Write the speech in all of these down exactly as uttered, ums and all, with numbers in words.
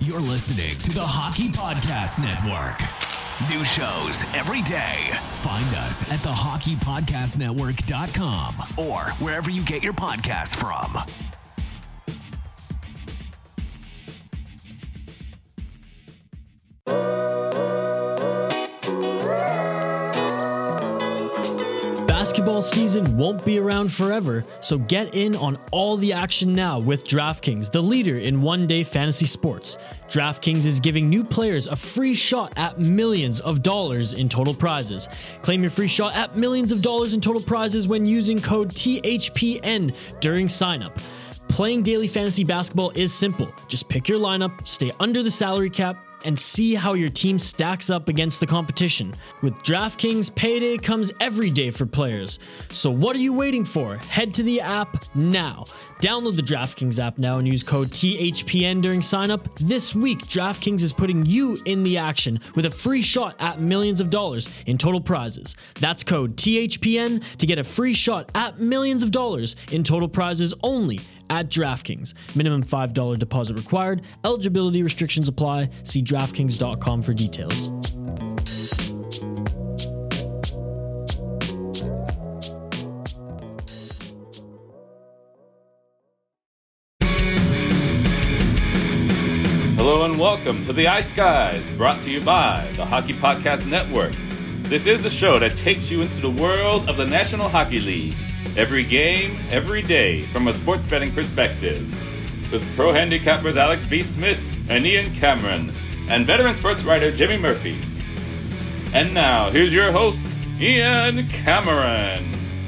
You're listening to the Hockey Podcast Network. New shows every day. Find us at the hockey podcast network dot com or wherever you get your podcasts from. Basketball season won't be around forever, so get in on all the action now with DraftKings, the leader in one-day fantasy sports. DraftKings is giving new players a free shot at millions of dollars in total prizes. Claim your free shot at millions of dollars in total prizes when using code T H P N during signup. Playing daily fantasy basketball is simple. Just pick your lineup, stay under the salary cap, and see how your team stacks up against the competition. With DraftKings, payday comes every day for players. So what are you waiting for? Head to the app now. Download the DraftKings app now and use code T H P N during signup. This week, DraftKings is putting you in the action with a free shot at millions of dollars in total prizes. That's code T H P N to get a free shot at millions of dollars in total prizes only at DraftKings. Minimum five dollars deposit required. Eligibility restrictions apply. See DraftKings dot com for details. Hello and welcome to the Ice Guys, brought to you by the Hockey Podcast Network. This is the show that takes you into the world of the National Hockey League. Every game, every day, from a sports betting perspective. With pro handicappers Alex B. Smith and Ian Cameron, and veteran sports writer Jimmy Murphy. And now, here's your host, Ian Cameron.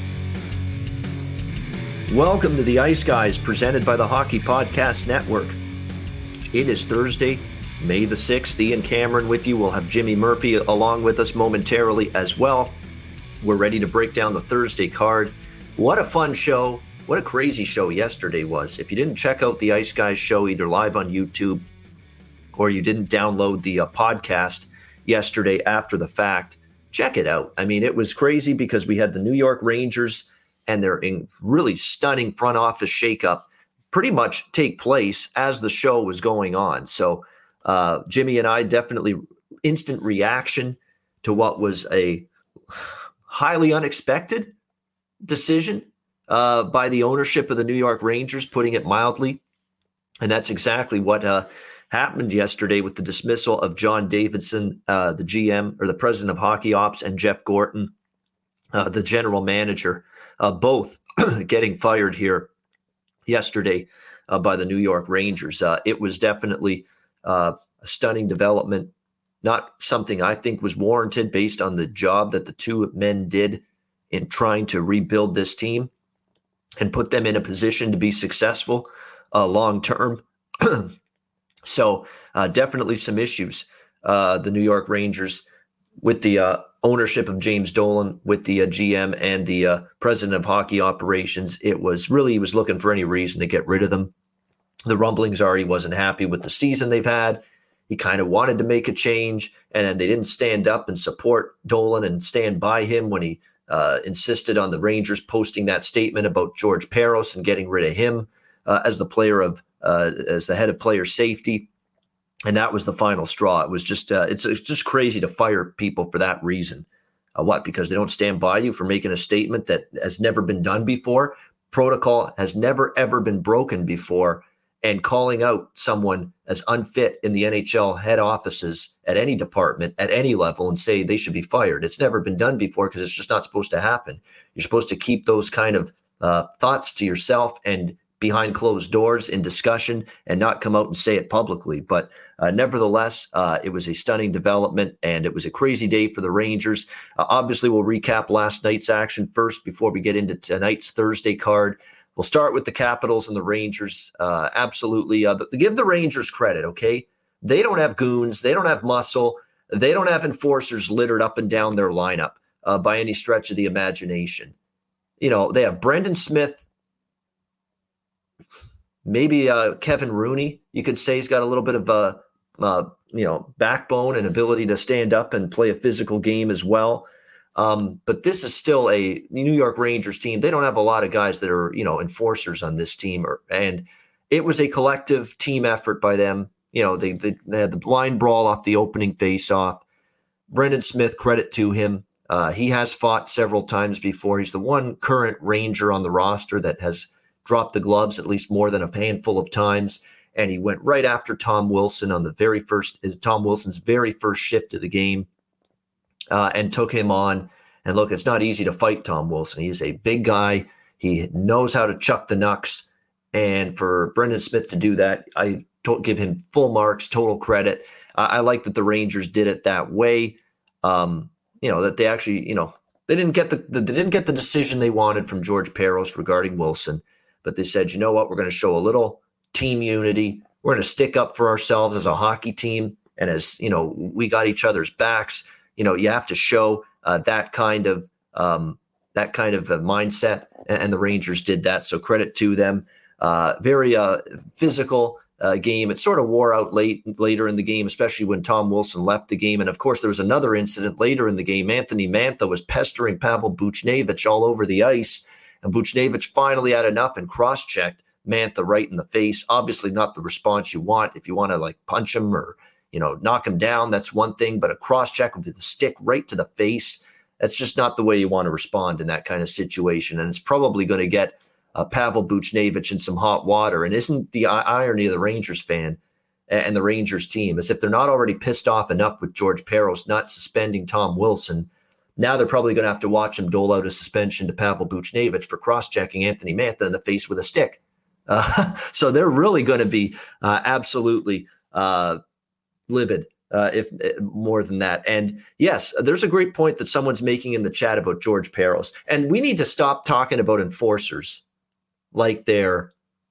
Welcome to the Ice Guys, presented by the Hockey Podcast Network. It is Thursday, May the sixth. Ian Cameron with you. We'll have Jimmy Murphy along with us momentarily as well. We're ready to break down the Thursday card. What a fun show. What a crazy show yesterday was. If you didn't check out the Ice Guys show either live on YouTube or you didn't download the uh, podcast yesterday after the fact, check it out. I mean, it was crazy because we had the New York Rangers and their in really stunning front office shakeup pretty much take place as the show was going on. So uh, Jimmy and I definitely instant reaction to what was a highly unexpected decision uh, by the ownership of the New York Rangers, putting it mildly. And that's exactly what uh, happened yesterday with the dismissal of John Davidson, uh, the G M or the president of hockey ops, and Jeff Gorton, uh, the general manager, uh, both getting fired here yesterday uh, by the New York Rangers. Uh, it was definitely uh, a stunning development, not something I think was warranted based on the job that the two men did in trying to rebuild this team and put them in a position to be successful uh, long term. So uh, definitely some issues. Uh, the New York Rangers with the uh, ownership of James Dolan, with the uh, G M and the uh, president of hockey operations, it was really, he was looking for any reason to get rid of them. The rumblings are he wasn't happy with the season they've had. He kind of wanted to make a change, and then they didn't stand up and support Dolan and stand by him when he uh, insisted on the Rangers posting that statement about George Parros and getting rid of him uh, as the player of, uh, as the head of player safety. And that was the final straw. It was just, uh, it's, it's just crazy to fire people for that reason. Uh, what? Because they don't stand by you for making a statement that has never been done before. Protocol has never, ever been broken before. And calling out someone as unfit in the N H L head offices at any department, at any level, and say they should be fired. It's never been done before because it's just not supposed to happen. You're supposed to keep those kind of uh, thoughts to yourself and behind closed doors in discussion and not come out and say it publicly. But uh, nevertheless, uh, it was a stunning development and it was a crazy day for the Rangers. Uh, obviously, we'll recap last night's action first before we get into tonight's Thursday card. We'll start with the Capitals and the Rangers. Uh, absolutely. Uh, give the Rangers credit, okay? They don't have goons. They don't have muscle. They don't have enforcers littered up and down their lineup uh, by any stretch of the imagination. You know, they have Brendan Smith, maybe uh, Kevin Rooney, you could say he's got a little bit of a, uh, you know, backbone and ability to stand up and play a physical game as well. Um, but this is still a New York Rangers team. They don't have a lot of guys that are, you know, enforcers on this team. Or, and it was a collective team effort by them. you know, they, they, they had the blind brawl off the opening faceoff. Brendan Smith, credit to him. Uh, he has fought several times before. He's the one current Ranger on the roster that has dropped the gloves at least more than a handful of times. And he went right after Tom Wilson on the very first, Tom Wilson's very first shift of the game, uh, and took him on. And look, it's not easy to fight Tom Wilson. He's a big guy. He knows how to chuck the knucks. And for Brendan Smith to do that, I don't give him full marks, total credit. I, I like that the Rangers did it that way. Um, you know, that they actually, you know, they didn't get the, the they didn't get the decision they wanted from George Parros regarding Wilson, but they said, you know what, we're going to show a little team unity. We're going to stick up for ourselves as a hockey team, and as you know, we got each other's backs. You know, you have to show uh, that kind of um, that kind of a mindset, and, and the Rangers did that. So credit to them. Uh, very uh, physical uh, game. It sort of wore out late later in the game, especially when Tom Wilson left the game. And of course, there was another incident later in the game. Anthony Mantha was pestering Pavel Buchnevich all over the ice, and Buchnevich finally had enough and cross-checked Mantha right in the face. Obviously not the response you want. If you want to like punch him or, you know, knock him down, that's one thing, but a cross-check with the stick right to the face, that's just not the way you want to respond in that kind of situation. And it's probably going to get uh, Pavel Buchnevich in some hot water. And isn't the irony of the Rangers fan and the Rangers team, as if they're not already pissed off enough with George Parros not suspending Tom Wilson, now they're probably going to have to watch him dole out a suspension to Pavel Buchnevich for cross-checking Anthony Mantha in the face with a stick. Uh, so they're really going to be uh, absolutely uh, livid, uh, if more than that. And yes, there's a great point that someone's making in the chat about George Parros. And we need to stop talking about enforcers like they're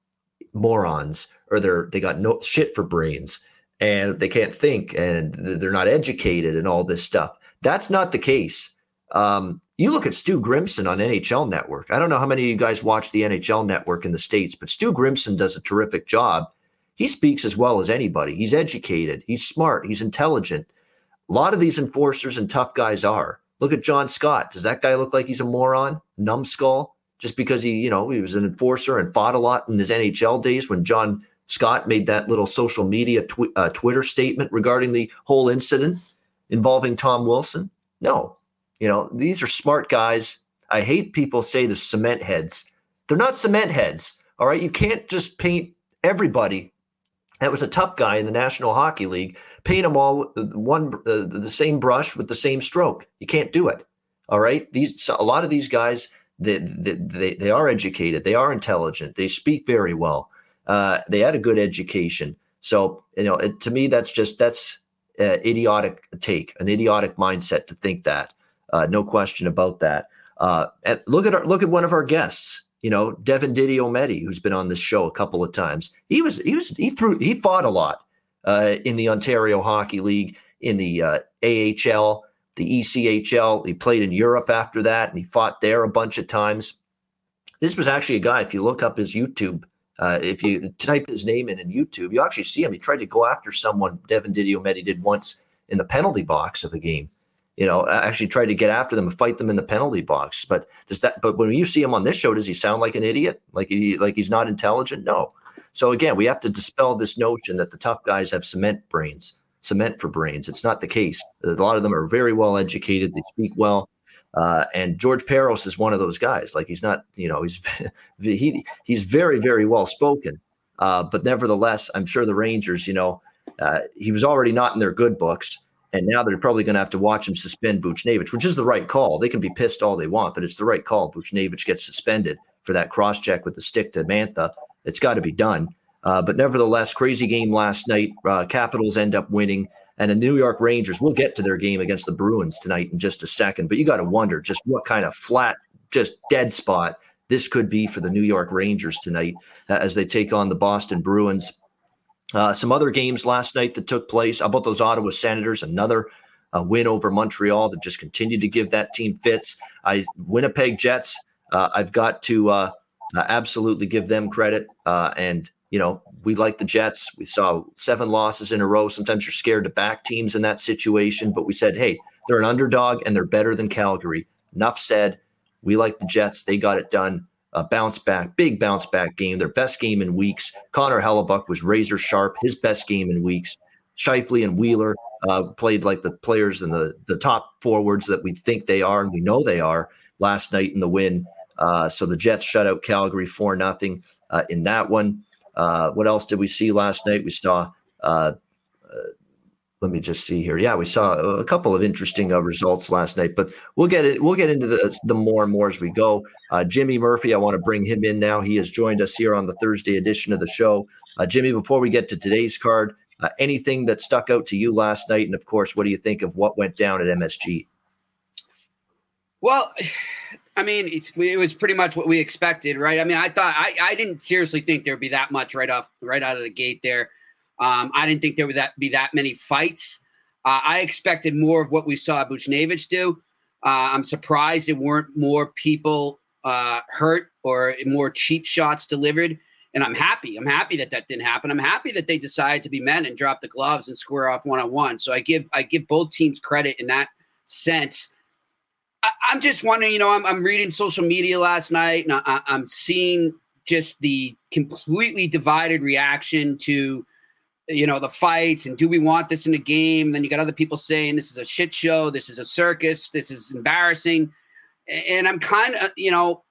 morons or they're they got no shit for brains and they can't think and they're not educated and all this stuff. That's not the case. Um, you look at Stu Grimson on N H L Network. I don't know how many of you guys watch the N H L Network in the States, but Stu Grimson does a terrific job. He speaks as well as anybody. He's educated. He's smart. He's intelligent. A lot of these enforcers and tough guys are. Look at John Scott. Does that guy look like he's a moron? Numbskull? Just because he, you know, he was an enforcer and fought a lot in his N H L days when John Scott made that little social media tw- uh, Twitter statement regarding the whole incident involving Tom Wilson? No. You know, these are smart guys. I hate people say they're cement heads. They're not cement heads. All right. You can't just paint everybody that was a tough guy in the National Hockey League, paint them all one uh, the same brush with the same stroke. You can't do it. All right. These a lot of these guys, they they they, they are educated. They are intelligent. They speak very well. Uh, they had a good education. So, you know, it, to me, that's just that's uh, idiotic take, an idiotic mindset to think that. Uh, no question about that. Uh, and look at our, look at one of our guests, you know, Devin Didiometti, who's been on this show a couple of times. He was he was he threw he fought a lot uh, in the Ontario Hockey League, in the uh, A H L, the E C H L. He played in Europe after that, and he fought there a bunch of times. This was actually a guy. If you look up his YouTube, uh, if you type his name in in YouTube, you actually see him. He tried to go after someone. Devin Didiometti did once in the penalty box of a game. You know, actually tried to get after them and fight them in the penalty box. But does that? But when you see him on this show, does he sound like an idiot? Like he, like he's not intelligent? No. So again, we have to dispel this notion that the tough guys have cement brains, cement for brains. It's not the case. A lot of them are very well educated. They speak well. Uh, and George Parros is one of those guys. Like he's not, you know, he's he he's very very well spoken. Uh, but nevertheless, I'm sure the Rangers, you know, uh, he was already not in their good books. And now they're probably going to have to watch him suspend Buchnevich, which is the right call. They can be pissed all they want, but it's the right call. Buchnevich gets suspended for that cross-check with the stick to Mantha. It's got to be done. Uh, but nevertheless, crazy game last night. Uh, Capitals end up winning. And the New York Rangers, we'll get to their game against the Bruins tonight in just a second. But you got to wonder just what kind of flat, just dead spot this could be for the New York Rangers tonight uh, as they take on the Boston Bruins. Uh, some other games last night that took place. How about those Ottawa Senators? Another uh, win over Montreal that just continued to give that team fits. I Winnipeg Jets, uh, I've got to uh, uh, absolutely give them credit. Uh, and, you know, we like the Jets. We saw seven losses in a row. Sometimes you're scared to back teams in that situation. But we said, hey, they're an underdog and they're better than Calgary. Enough said. We like the Jets. They got it done. a bounce back, big bounce back game, their best game in weeks. Connor Hellebuck was razor sharp, his best game in weeks. Scheifele and Wheeler uh, played like the players and the, the top forwards that we think they are, and we know they are, last night in the win. Uh, so the Jets shut out Calgary four nothing uh, in that one. Uh, what else did we see last night? We saw, uh, uh, let me just see here. Yeah, we saw a couple of interesting uh, results last night, but we'll get it. We'll get into the, the more and more as we go. Uh, Jimmy Murphy, I want to bring him in now. He has joined us here on the Thursday edition of the show. Uh, Jimmy, before we get to today's card, uh, anything that stuck out to you last night? And of course, what do you think of what went down at M S G? Well, I mean, it's, it was pretty much what we expected, right? I mean, I thought I, I didn't seriously think there would be that much right off, right out of the gate there. Um, I didn't think there would that be that many fights. Uh, I expected more of what we saw Buchnevich do. Uh, I'm surprised there weren't more people uh, hurt or more cheap shots delivered. And I'm happy. I'm happy that that didn't happen. I'm happy that they decided to be men and drop the gloves and square off one on one. So I give I give both teams credit in that sense. I'm just wondering, you know, I'm, I'm reading social media last night, and I, I'm seeing just the completely divided reaction to, you know, the fights and do we want this in the game? And then you got other people saying this is a shit show, this is a circus, this is embarrassing. And I'm kind of, you know,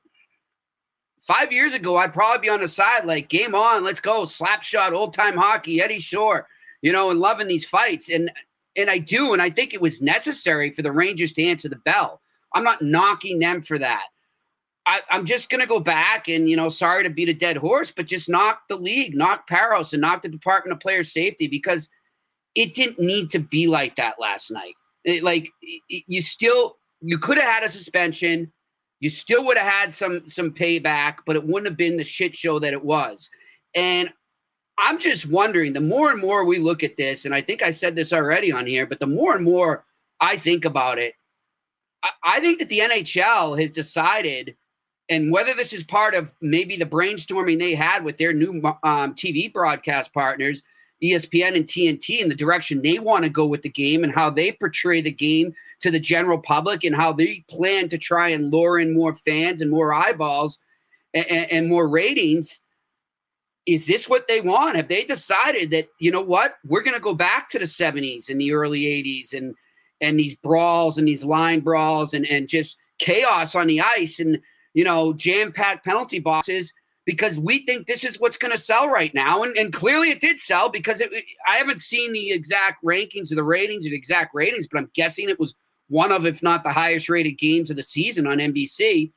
five years ago, I'd probably be on the side like, game on, let's go, slap shot, old time hockey, Eddie Shore, you know, and loving these fights. And and I do, and I think it was necessary for the Rangers to answer the bell. I'm not knocking them for that. I, I'm just going to go back and, you know, sorry to beat a dead horse, but just knock the league, knock Parros, and knock the Department of Player Safety, because it didn't need to be like that last night. It, like, it, you still, you could have had a suspension. You still would have had some, some payback, but it wouldn't have been the shit show that it was. And I'm just wondering, the more and more we look at this, and I think I said this already on here, but the more and more I think about it, I think that the N H L has decided, and whether this is part of maybe the brainstorming they had with their new um, T V broadcast partners, E S P N and T N T, and the direction they want to go with the game and how they portray the game to the general public and how they plan to try and lure in more fans and more eyeballs and, and, and more ratings. Is this what they want? Have they decided that, you know what, we're going to go back to the seventies and the early eighties and and these brawls and these line brawls and, and just chaos on the ice and, you know, jam-packed penalty boxes, because we think this is what's going to sell right now. And, and clearly it did sell, because it, I haven't seen the exact rankings or the ratings or the exact ratings, but I'm guessing it was one of, if not the highest rated games of the season on N B C.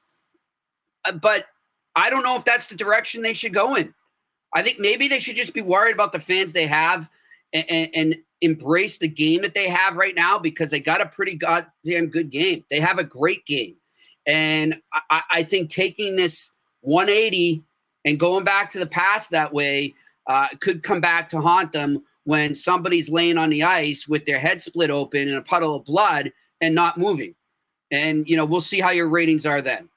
Uh, but I don't know if that's the direction they should go in. I think maybe they should just be worried about the fans they have and, and, and embrace the game that they have right now, because they got a pretty goddamn good game. They have a great game. And I, I think taking this one eighty and going back to the past that way uh, could come back to haunt them when somebody's laying on the ice with their head split open in a puddle of blood and not moving. And, you know, we'll see how your ratings are then.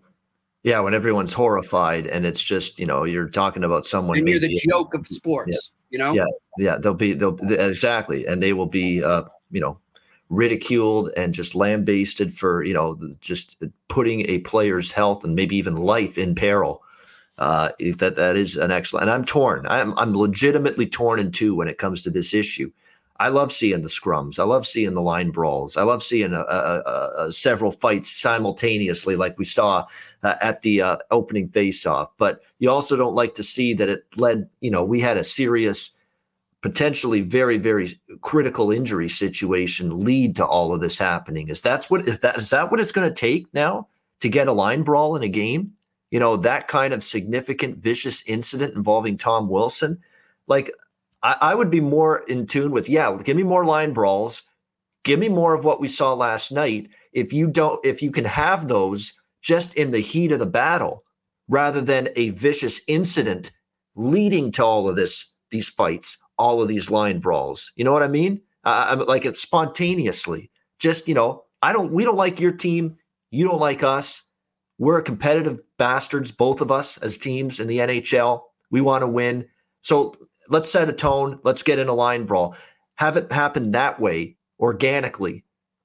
Yeah, when everyone's horrified and it's just, you know, you're talking about someone. And you're maybe, the joke of sports, yeah. you know? Yeah, yeah, they'll be, they'll exactly. And they will be, uh, you know, ridiculed and just lambasted for, you know, just putting a player's health and maybe even life in peril. Uh, that that is an excellent, and I'm torn. I'm I'm legitimately torn in two when it comes to this issue. I love seeing the scrums. I love seeing the line brawls. I love seeing a, a, a, a several fights simultaneously, like we saw uh, at the uh, opening faceoff. But you also don't like to see that it led. You know, we had a serious, potentially very very critical injury situation lead to all of this happening. Is that's what if that is that what it's going to take now to get a line brawl in a game? You know, that kind of significant, vicious incident involving Tom Wilson. Like, I, I would be more in tune with, yeah, give me more line brawls. Give me more of what we saw last night. If you don't, if you can have those just in the heat of the battle, rather than a vicious incident leading to all of this, these fights, all of these line brawls. You know what I mean? Uh, I'm like it spontaneously. Just, you know, I don't, we don't like your team. You don't like us. We're competitive bastards, both of us as teams in the N H L. We want to win. So let's set a tone. Let's get in a line brawl. Have it happen that way, organically,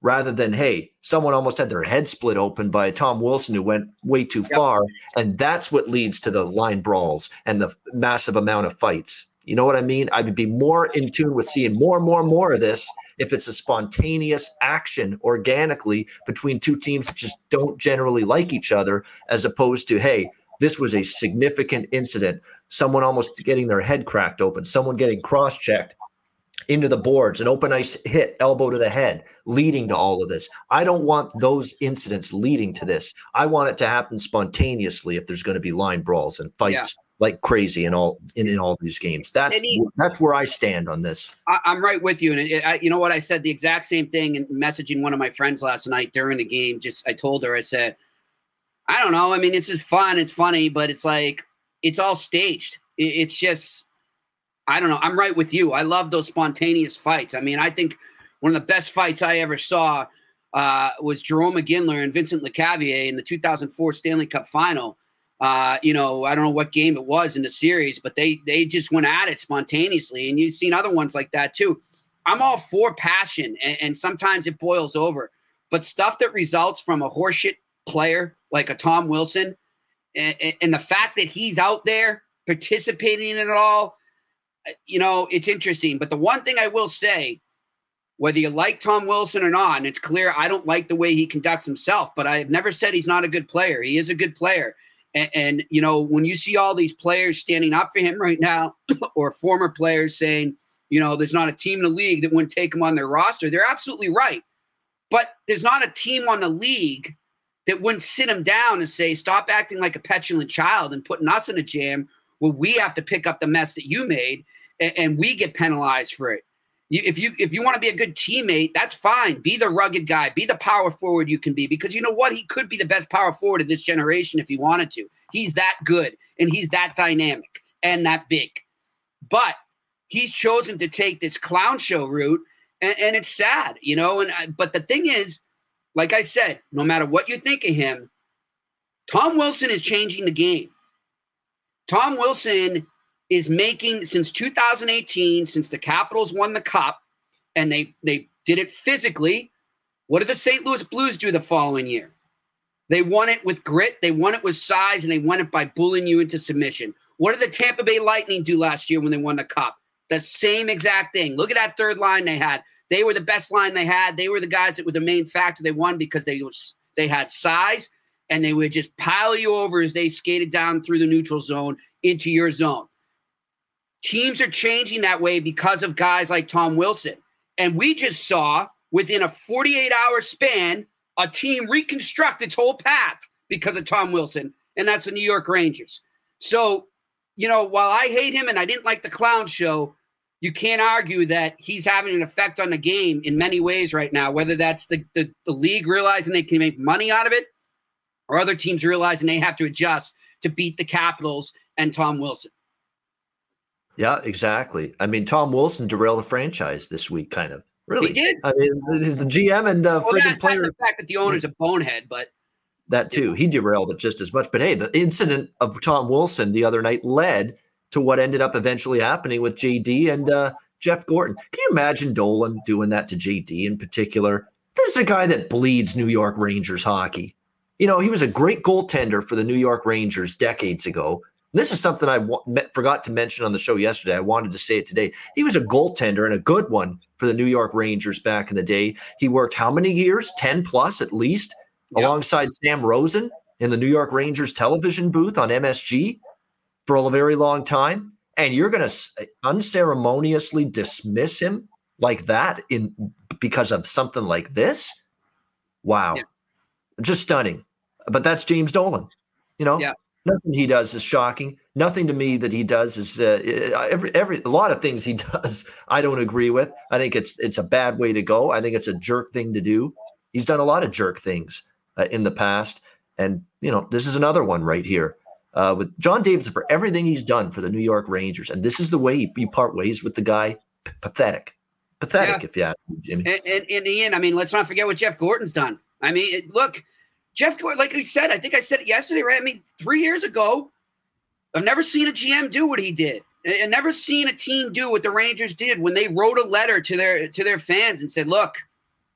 rather than, hey, someone almost had their head split open by Tom Wilson who went way too Yep. far. And that's what leads to the line brawls and the massive amount of fights. You know what I mean? I would be more in tune with seeing more and more and more of this if it's a spontaneous action organically between two teams that just don't generally like each other, as opposed to, hey, this was a significant incident. Someone almost getting their head cracked open, someone getting cross-checked into the boards, an open ice hit, elbow to the head, leading to all of this. I don't want those incidents leading to this. I want it to happen spontaneously if there's going to be line brawls and fights. Yeah. Like crazy in all in, in all these games. That's he, that's where I stand on this. I, I'm right with you, and it, I, you know what I said the exact same thing in messaging one of my friends last night during the game. Just I told her, I said, I don't know. I mean, it's just fun, it's funny, but it's like it's all staged. It, it's just I don't know. I'm right with you. I love those spontaneous fights. I mean, I think one of the best fights I ever saw uh, was Jarome Iginla and Vincent Lecavalier in the two thousand four Stanley Cup Final. Uh, you know, I don't know what game it was in the series, but they they just went at it spontaneously. And you've seen other ones like that too. I'm all for passion, and, and sometimes it boils over. But stuff that results from a horseshit player like a Tom Wilson, and, and the fact that he's out there participating in it all, you know, it's interesting. But the one thing I will say, whether you like Tom Wilson or not, and it's clear I don't like the way he conducts himself, but I have never said he's not a good player. He is a good player. And, and, you know, when you see all these players standing up for him right now, or former players saying, you know, there's not a team in the league that wouldn't take him on their roster, they're absolutely right. But there's not a team on the league that wouldn't sit him down and say, stop acting like a petulant child and putting us in a jam where we have to pick up the mess that you made and, and we get penalized for it. You, if you if you want to be a good teammate, that's fine. Be the rugged guy. Be the power forward you can be. Because you know what? He could be the best power forward of this generation if he wanted to. He's that good, and he's that dynamic and that big. But he's chosen to take this clown show route, and, and it's sad, you know. And I, But the thing is, like I said, no matter what you think of him, Tom Wilson is changing the game. Tom Wilson is making, since two thousand eighteen, since the Capitals won the Cup, and they they did it physically, what did the Saint Louis Blues do the following year? They won it with grit, they won it with size, and they won it by bullying you into submission. What did the Tampa Bay Lightning do last year when they won the Cup? The same exact thing. Look at that third line they had. They were the best line they had. They were the guys that were the main factor they won because they was, they had size, and they would just pile you over as they skated down through the neutral zone into your zone. Teams are changing that way because of guys like Tom Wilson. And we just saw, within a forty-eight hour span, a team reconstruct its whole path because of Tom Wilson, and that's the New York Rangers. So, you know, while I hate him and I didn't like the clown show, you can't argue that he's having an effect on the game in many ways right now, whether that's the, the, the league realizing they can make money out of it or other teams realizing they have to adjust to beat the Capitals and Tom Wilson. Yeah, exactly. I mean, Tom Wilson derailed a franchise this week, kind of. Really? He did. I mean, the, the G M and the well, friggin' that, players. The fact that the owner's a bonehead, but. That too. He derailed it just as much. But hey, the incident of Tom Wilson the other night led to what ended up eventually happening with J D and uh, Jeff Gorton. Can you imagine Dolan doing that to J D in particular? This is a guy that bleeds New York Rangers hockey. You know, he was a great goaltender for the New York Rangers decades ago. This is something I w- forgot to mention on the show yesterday. I wanted to say it today. He was a goaltender and a good one for the New York Rangers back in the day. He worked how many years? ten plus at least, yep. alongside Sam Rosen in the New York Rangers television booth on M S G for a very long time. And you're going to unceremoniously dismiss him like that in because of something like this? Wow. Yeah. Just stunning. But that's James Dolan, you know? Yeah. Nothing he does is shocking. Nothing to me that he does is uh, every every a lot of things he does I don't agree with. I think it's it's a bad way to go. I think it's a jerk thing to do. He's done a lot of jerk things uh, in the past, and you know this is another one right here uh, with John Davidson for everything he's done for the New York Rangers. And this is the way you part ways with the guy. P- pathetic, pathetic. Yeah. If you ask me, Jimmy. And, and in the end, I mean, let's not forget what Jeff Gorton's done. I mean, it, look. Jeff Gorton, like we said, I think I said it yesterday, right? I mean, three years ago, I've never seen a G M do what he did. I've never seen a team do what the Rangers did when they wrote a letter to their to their fans and said, look,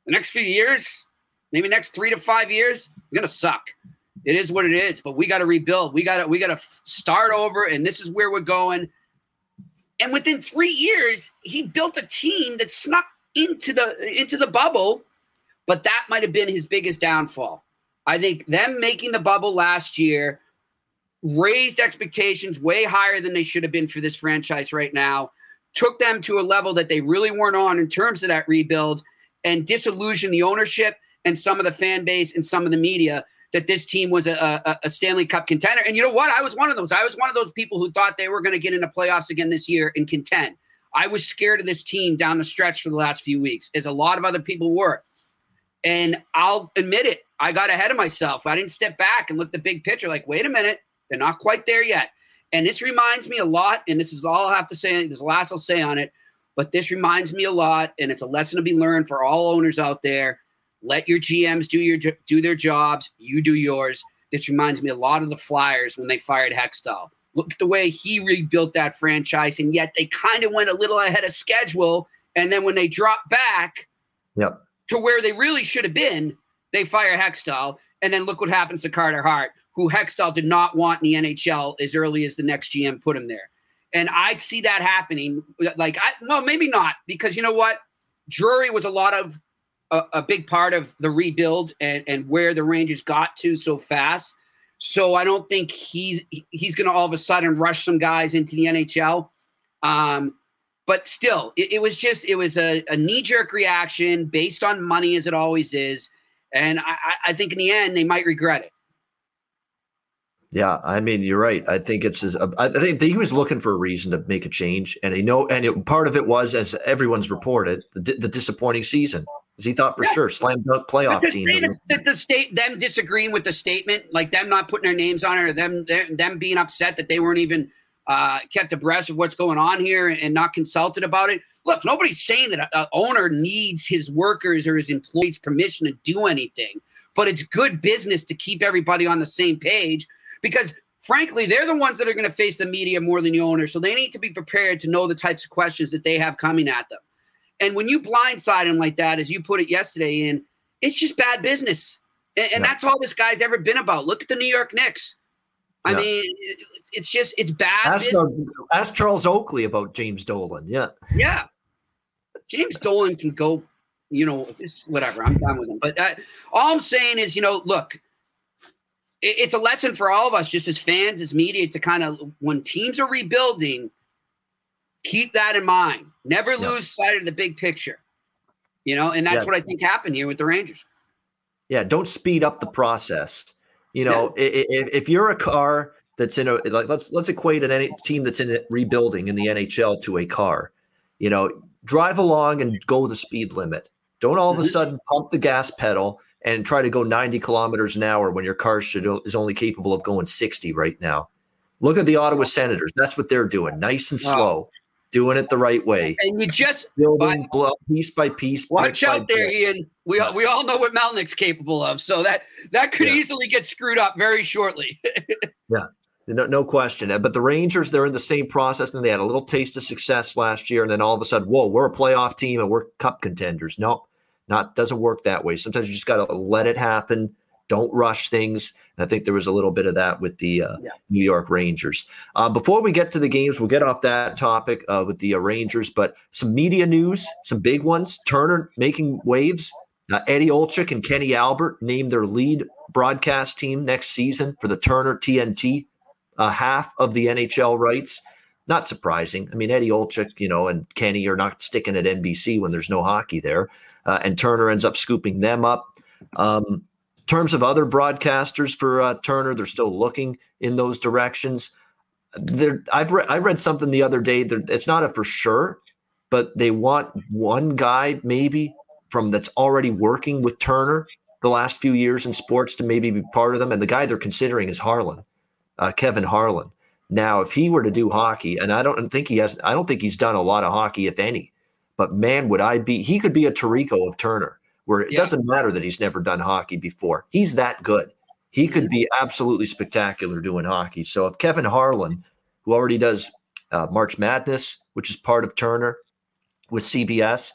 the next few years, maybe next three to five years, we're going to suck. It is what it is, but we got to rebuild. We got to we got to start over, and this is where we're going. And within three years, he built a team that snuck into the into the bubble, but that might have been his biggest downfall. I think them making the bubble last year raised expectations way higher than they should have been for this franchise right now, took them to a level that they really weren't on in terms of that rebuild, and disillusioned the ownership and some of the fan base and some of the media that this team was a, a, a Stanley Cup contender. And you know what? I was one of those. I was one of those people who thought they were going to get into playoffs again this year and contend. I was scared of this team down the stretch for the last few weeks, as a lot of other people were. And I'll admit it, I got ahead of myself. I didn't step back and look at the big picture like, wait a minute, they're not quite there yet. And this reminds me a lot, and this is all I have to say, this is the last I'll say on it, but this reminds me a lot, and it's a lesson to be learned for all owners out there. Let your G Ms do your do their jobs. You do yours. This reminds me a lot of the Flyers when they fired Hextall. Look at the way he rebuilt that franchise, and yet they kind of went a little ahead of schedule. And then when they dropped back yep. to where they really should have been, they fire Hextall. And then look what happens to Carter Hart, who Hextall did not want in the N H L as early as the next G M put him there. And I see that happening. Like, I, well, maybe not, because you know what? Drury was a lot of A, a big part of the rebuild and, and where the Rangers got to so fast. So I don't think he's he's going to all of a sudden rush some guys into the N H L. Um, but still, it, it was just it was a, a knee-jerk reaction based on money, as it always is. And I, I think in the end, they might regret it. Yeah, I mean, you're right. I think it's his, I think he was looking for a reason to make a change, and he know, and it, part of it was, as everyone's reported, the, the disappointing season. Because he thought for yeah. sure slam dunk playoff the team. State, the, the state, them disagreeing with the statement, like them not putting their names on it, or them them being upset that they weren't even uh, kept abreast of what's going on here and not consulted about it. Look, nobody's saying that an owner needs his workers or his employees' permission to do anything, but it's good business to keep everybody on the same page. Because, frankly, they're the ones that are going to face the media more than the owner. So they need to be prepared to know the types of questions that they have coming at them. And when you blindside them like that, as you put it yesterday, in, it's just bad business. And, and yeah. that's all this guy's ever been about. Look at the New York Knicks. I yeah. mean, it's, it's just, it's bad ask, business. Uh, ask Charles Oakley about James Dolan. Yeah. Yeah. James Dolan can go, you know, it's whatever. I'm done with him. But uh, all I'm saying is, you know, look, it's a lesson for all of us, just as fans, as media, to kind of, when teams are rebuilding, keep that in mind. Never yeah. lose sight of the big picture, you know, and that's yeah. what I think happened here with the Rangers. Yeah, don't speed up the process. You know, yeah. if, if you're a car that's in a, like, let's let's equate an any team that's in it rebuilding in the N H L to a car. You know, drive along and go the speed limit. Don't all mm-hmm. of a sudden pump the gas pedal and try to go ninety kilometers an hour when your car should is only capable of going sixty right now. Look at the Ottawa Senators. That's what they're doing. Nice and slow, wow. doing it the right way. And you just building by, piece by piece. Watch out there, Ian. We we all know what Melnick's capable of, so that that could yeah. easily get screwed up very shortly. yeah, no, no question. But the Rangers, they're in the same process, and they had a little taste of success last year, and then all of a sudden, whoa, we're a playoff team and we're cup contenders. No. Not doesn't work that way. Sometimes you just got to let it happen. Don't rush things. And I think there was a little bit of that with the uh, yeah. New York Rangers. Uh, before we get to the games, we'll get off that topic uh, with the uh, Rangers. But some media news, some big ones. Turner making waves. Uh, Eddie Olczyk and Kenny Albert named their lead broadcast team next season for the Turner T N T uh, half of the N H L rights. Not surprising. I mean, Eddie Olczyk, you know, and Kenny are not sticking at N B C when there's no hockey there. Uh, and Turner ends up scooping them up. Um, in terms of other broadcasters for uh, Turner, they're still looking in those directions. They're, I've read I read something the other day. It's not a for sure, but they want one guy maybe from that's already working with Turner the last few years in sports to maybe be part of them. And the guy they're considering is Harlan, uh, Kevin Harlan. Now, if he were to do hockey, and I don't think he has, I don't think he's done a lot of hockey, if any. But man, would I be, he could be a Tirico of Turner, where it yeah. doesn't matter that he's never done hockey before. He's that good. He could be absolutely spectacular doing hockey. So if Kevin Harlan, who already does uh, March Madness, which is part of Turner with C B S,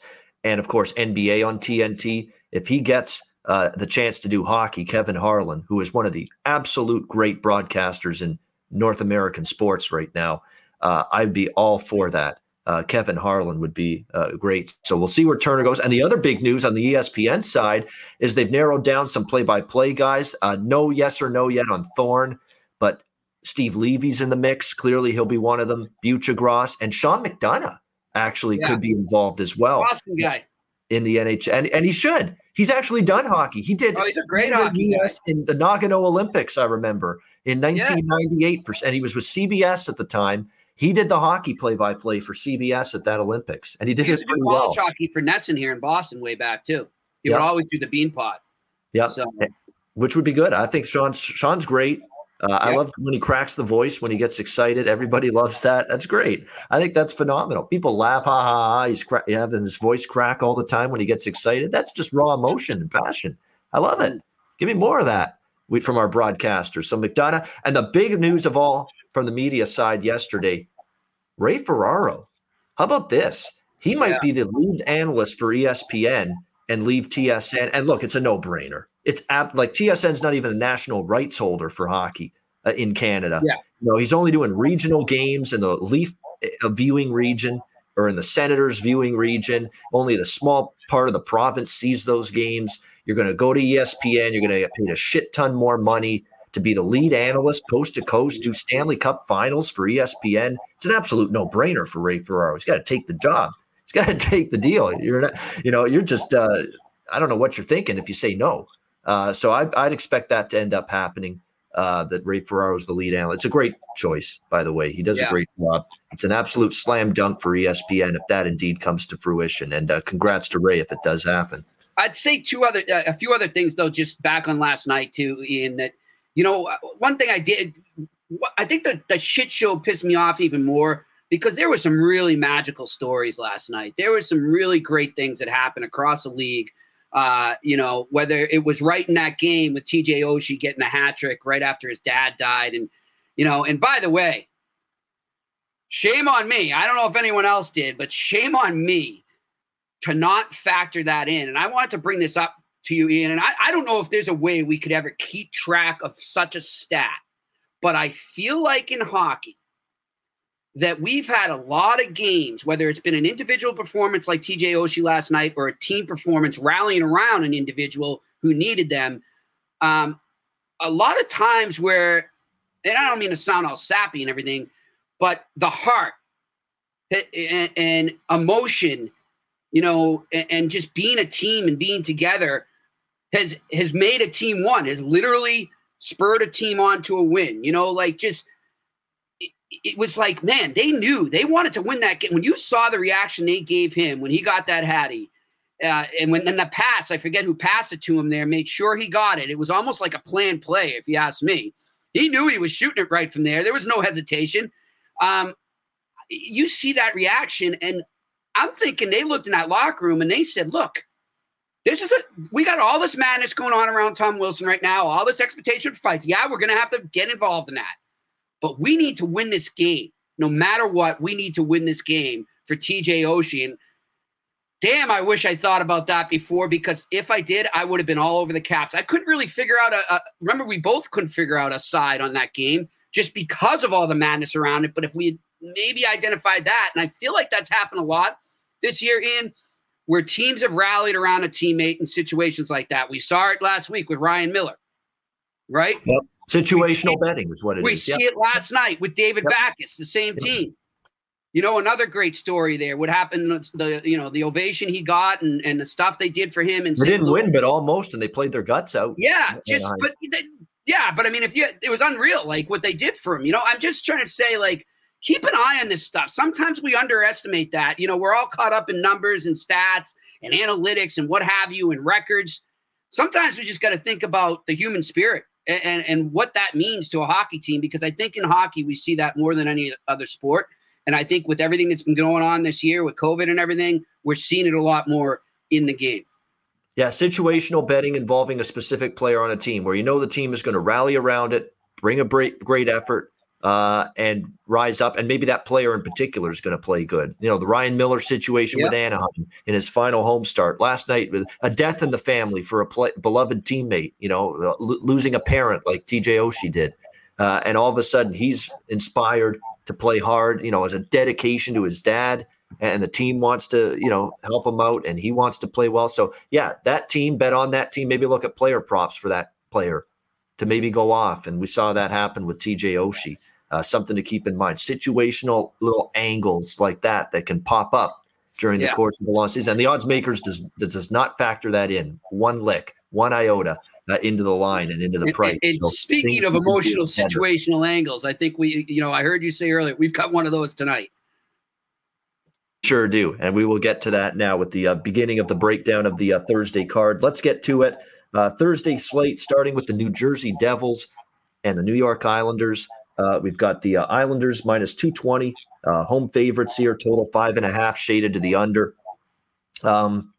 and of course N B A on T N T. If he gets uh, the chance to do hockey, Kevin Harlan, who is one of the absolute great broadcasters in North American sports right now, uh, I'd be all for that. Uh, Kevin Harlan would be uh, great. So we'll see where Turner goes. And the other big news on the E S P N side is they've narrowed down some play-by-play guys. Uh, no yes or no yet on Thorne, but Steve Levy's in the mix. Clearly he'll be one of them. Buccigross and Sean McDonough actually yeah. could be involved as well. Awesome guy. In the N H L. And, and he should. He's actually done hockey. He did. Oh, he's a great hockey guy. In the Nagano Olympics, I remember, in nineteen ninety-eight. Yeah. For, and he was with C B S at the time. He did the hockey play-by-play for C B S at that Olympics, and he did he it pretty pretty well. well. Hockey for Nesson here in Boston way back too. He yep. would always do the bean pot. Yeah, so. Which would be good. I think Sean's Sean's great. Uh, yep. I love when he cracks the voice, when he gets excited. Everybody loves that. That's great. I think that's phenomenal. People laugh, ha ha ha. He's cra- having his voice crack all the time when he gets excited. That's just raw emotion and passion. I love it. Give me more of that we, from our broadcasters. So McDonough, and the big news of all from the media side yesterday, Ray Ferraro. How about this? He might yeah. be the lead analyst for E S P N and leave T S N. And look, it's a no-brainer. It's ab- like T S N's not even a national rights holder for hockey uh, in Canada. Yeah. You know, he's only doing regional games in the Leaf uh, viewing region or in the Senators viewing region. Only the small part of the province sees those games. You're going to go to E S P N. You're going to get paid a shit ton more money to be the lead analyst coast to coast, do Stanley Cup finals for E S P N. It's an absolute no-brainer for Ray Ferraro. He's got to take the job. He's got to take the deal. You're not, you know, you're just, uh, I don't know what you're thinking if you say no. Uh, so I, I'd expect that to end up happening, uh, that Ray Ferraro is the lead analyst. It's a great choice, by the way. He does yeah. a great job. It's an absolute slam dunk for E S P N if that indeed comes to fruition. And uh, congrats to Ray if it does happen. I'd say two other, uh, a few other things, though, just back on last night, too, Ian, that, you know, one thing I did, I think the, the shit show pissed me off even more because there were some really magical stories last night. There were some really great things that happened across the league. Uh, you know, whether it was right in that game with T J Oshie getting a hat trick right after his dad died. And, you know, and by the way, shame on me. I don't know if anyone else did, but shame on me to not factor that in. And I wanted to bring this up to you, Ian. And I, I don't know if there's a way we could ever keep track of such a stat, but I feel like in hockey that we've had a lot of games, whether it's been an individual performance like T J Oshie last night or a team performance rallying around an individual who needed them. Um, a lot of times where, and I don't mean to sound all sappy and everything, but the heart and, and emotion, you know, and, and just being a team and being together has has made a team one, has literally spurred a team on to a win. You know, like just it, it was like, man, they knew they wanted to win that game. When you saw the reaction they gave him when he got that hattie, uh, and when in the pass, I forget who passed it to him there, made sure he got it. It was almost like a planned play, if you ask me. He knew he was shooting it right from there. There was no hesitation. Um, you see that reaction, and I'm thinking they looked in that locker room and they said, look, this is a, we got all this madness going on around Tom Wilson right now, all this expectation for fights. Yeah, we're going to have to get involved in that. But we need to win this game. No matter what, we need to win this game for T J Oshie. And damn, I wish I thought about that before, because if I did, I would have been all over the Caps. I couldn't really figure out a, a remember, we both couldn't figure out a side on that game just because of all the madness around it. But if we had maybe identified that, and I feel like that's happened a lot this year, Ian, where teams have rallied around a teammate in situations like that. We saw it last week with Ryan Miller, right? Yep. Situational betting is what it we is. We see yep. it last night with David yep. Backes, the same yep. team. You know, another great story there. What happened, the you know, the ovation he got and, and the stuff they did for him. And they didn't win, but almost, and they played their guts out. Yeah, just, but, yeah, but I mean, if you, it was unreal, like what they did for him. You know, I'm just trying to say, like, keep an eye on this stuff. Sometimes we underestimate that. You know, we're all caught up in numbers and stats and analytics and what have you and records. Sometimes we just got to think about the human spirit and, and, and what that means to a hockey team, because I think in hockey we see that more than any other sport. And I think with everything that's been going on this year with COVID and everything, we're seeing it a lot more in the game. Yeah, situational betting involving a specific player on a team where you know the team is going to rally around it, bring a great, great effort, uh, and rise up. And maybe that player in particular is going to play good. You know, the Ryan Miller situation yep. with Anaheim in his final home start last night, with a death in the family for a play, beloved teammate, you know, uh, lo- losing a parent like T J Oshie did. Uh, and all of a sudden he's inspired to play hard, you know, as a dedication to his dad, and the team wants to, you know, help him out, and he wants to play well. So yeah, that team, bet on that team, maybe look at player props for that player to maybe go off. And we saw that happen with T J Oshie. Uh, something to keep in mind, situational little angles like that that can pop up during yeah. the course of the long season. And the odds makers does, does not factor that in one lick, one iota uh, into the line and into the and, price. And, and so speaking of emotional situational angles, I think we, you know, I heard you say earlier, we've got one of those tonight. Sure do. And we will get to that now with the uh, beginning of the breakdown of the uh, Thursday card. Let's get to it. Uh, Thursday slate, starting with the New Jersey Devils and the New York Islanders. Uh, we've got the uh, Islanders minus two twenty, uh, home favorites here, total five and a half, shaded to the under. Um,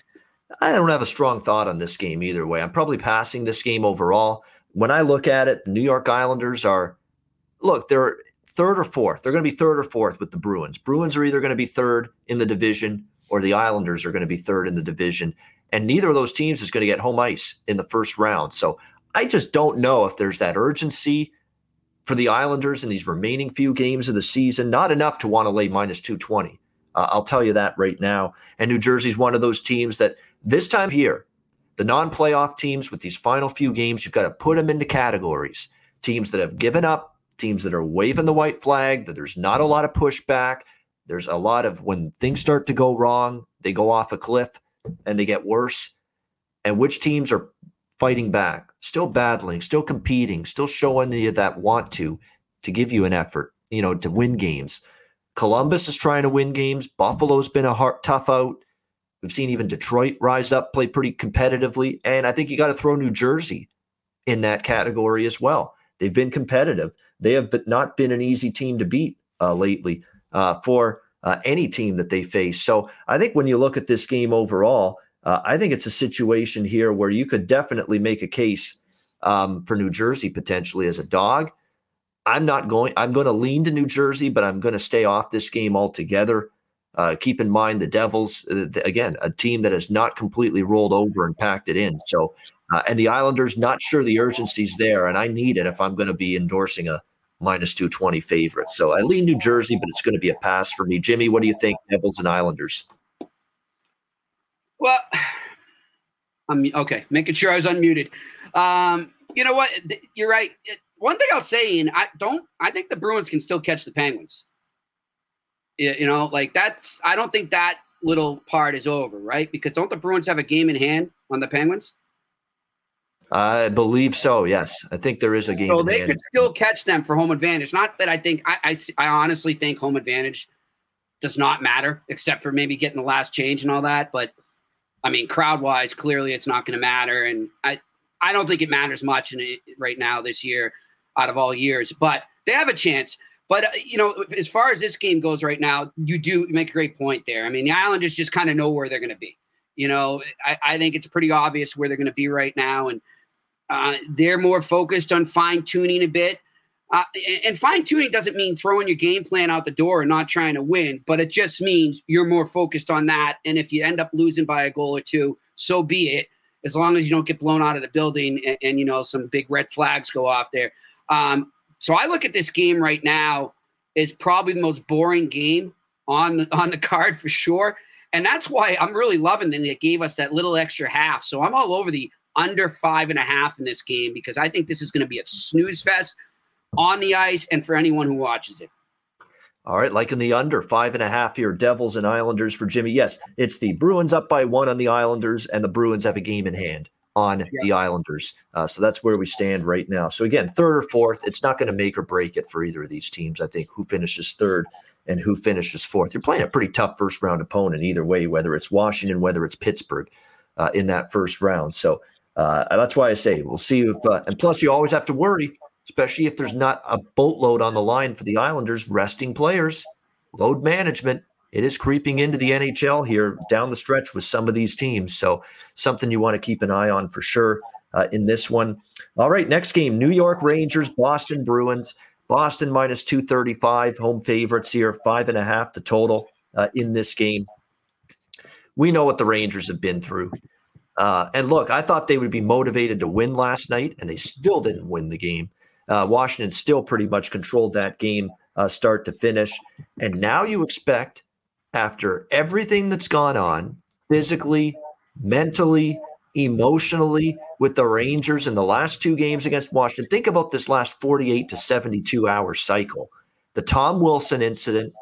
I don't have a strong thought on this game either way. I'm probably passing this game overall. When I look at it, the New York Islanders are, look, they're third or fourth. They're going to be third or fourth with the Bruins. Bruins are either going to be third in the division or the Islanders are going to be third in the division. And neither of those teams is going to get home ice in the first round. So I just don't know if there's that urgency for the Islanders in these remaining few games of the season. Not enough to want to lay minus two twenty. Uh, I'll tell you that right now. And New Jersey's one of those teams that this time of year, the non-playoff teams with these final few games, you've got to put them into categories. Teams that have given up, teams that are waving the white flag, that there's not a lot of pushback. There's a lot of when things start to go wrong, they go off a cliff and they get worse. And which teams are fighting back, still battling, still competing, still showing you that want to, to give you an effort, you know, to win games. Columbus is trying to win games. Buffalo's been a hard, tough out. We've seen even Detroit rise up, play pretty competitively. And I think you got to throw New Jersey in that category as well. They've been competitive. They have not been an easy team to beat uh, lately uh, for uh, any team that they face. So I think when you look at this game overall, Uh, I think it's a situation here where you could definitely make a case um, for New Jersey potentially as a dog. I'm not going, I'm going to lean to New Jersey, but I'm going to stay off this game altogether. Uh, keep in mind the Devils, uh, the, again, a team that has not completely rolled over and packed it in. So, uh, and the Islanders, not sure the urgency's there, and I need it if I'm going to be endorsing a minus two twenty favorite. So I lean New Jersey, but it's going to be a pass for me. Jimmy, what do you think, Devils and Islanders? Well, I'm okay. Making sure I was unmuted. Um, you know what? You're right. One thing I'll say, and I don't. I think the Bruins can still catch the Penguins. You know, like that's. I don't think that little part is over, right? Because don't the Bruins have a game in hand on the Penguins? I believe so. Yes, I think there is a game. So in they hand. could still catch them for home advantage. Not that I think. I, I. I honestly think home advantage does not matter, except for maybe getting the last change and all that, but. I mean, crowd-wise, clearly it's not going to matter, and I, I don't think it matters much in it right now this year, out of all years. But they have a chance. But uh, you know, as far as this game goes right now, you do make a great point there. I mean, the Islanders just kind of know where they're going to be. You know, I, I think it's pretty obvious where they're going to be right now, and uh, they're more focused on fine-tuning a bit. Uh, and, and fine-tuning doesn't mean throwing your game plan out the door and not trying to win, but it just means you're more focused on that. And if you end up losing by a goal or two, so be it, as long as you don't get blown out of the building and, and you know, some big red flags go off there. Um, so I look at this game right now as probably the most boring game on the, on the card for sure. And that's why I'm really loving that they gave us that little extra half. So I'm all over the under five and a half in this game because I think this is going to be a snooze fest on the ice and for anyone who watches it. All right, like in the under, five and a half here, Devils and Islanders for Jimmy. Yes, it's the Bruins up by one on the Islanders, and the Bruins have a game in hand on yeah. the Islanders. Uh, so that's where we stand right now. So again, third or fourth, it's not going to make or break it for either of these teams, I think, who finishes third and who finishes fourth. You're playing a pretty tough first-round opponent either way, whether it's Washington, whether it's Pittsburgh uh, in that first round. So uh, that's why I say we'll see if uh, – and plus you always have to worry – especially if there's not a boatload on the line for the Islanders, resting players, load management. It is creeping into the N H L here down the stretch with some of these teams. So something you want to keep an eye on for sure uh, in this one. All right, next game, New York Rangers, Boston Bruins. Boston minus two thirty-five, home favorites here, five and a half the total uh, in this game. We know what the Rangers have been through. Uh, and look, I thought they would be motivated to win last night, and they still didn't win the game. Uh, Washington still pretty much controlled that game uh, start to finish. And now you expect, after everything that's gone on, physically, mentally, emotionally, with the Rangers in the last two games against Washington, think about this last forty-eight to seventy-two hour cycle. The Tom Wilson incident,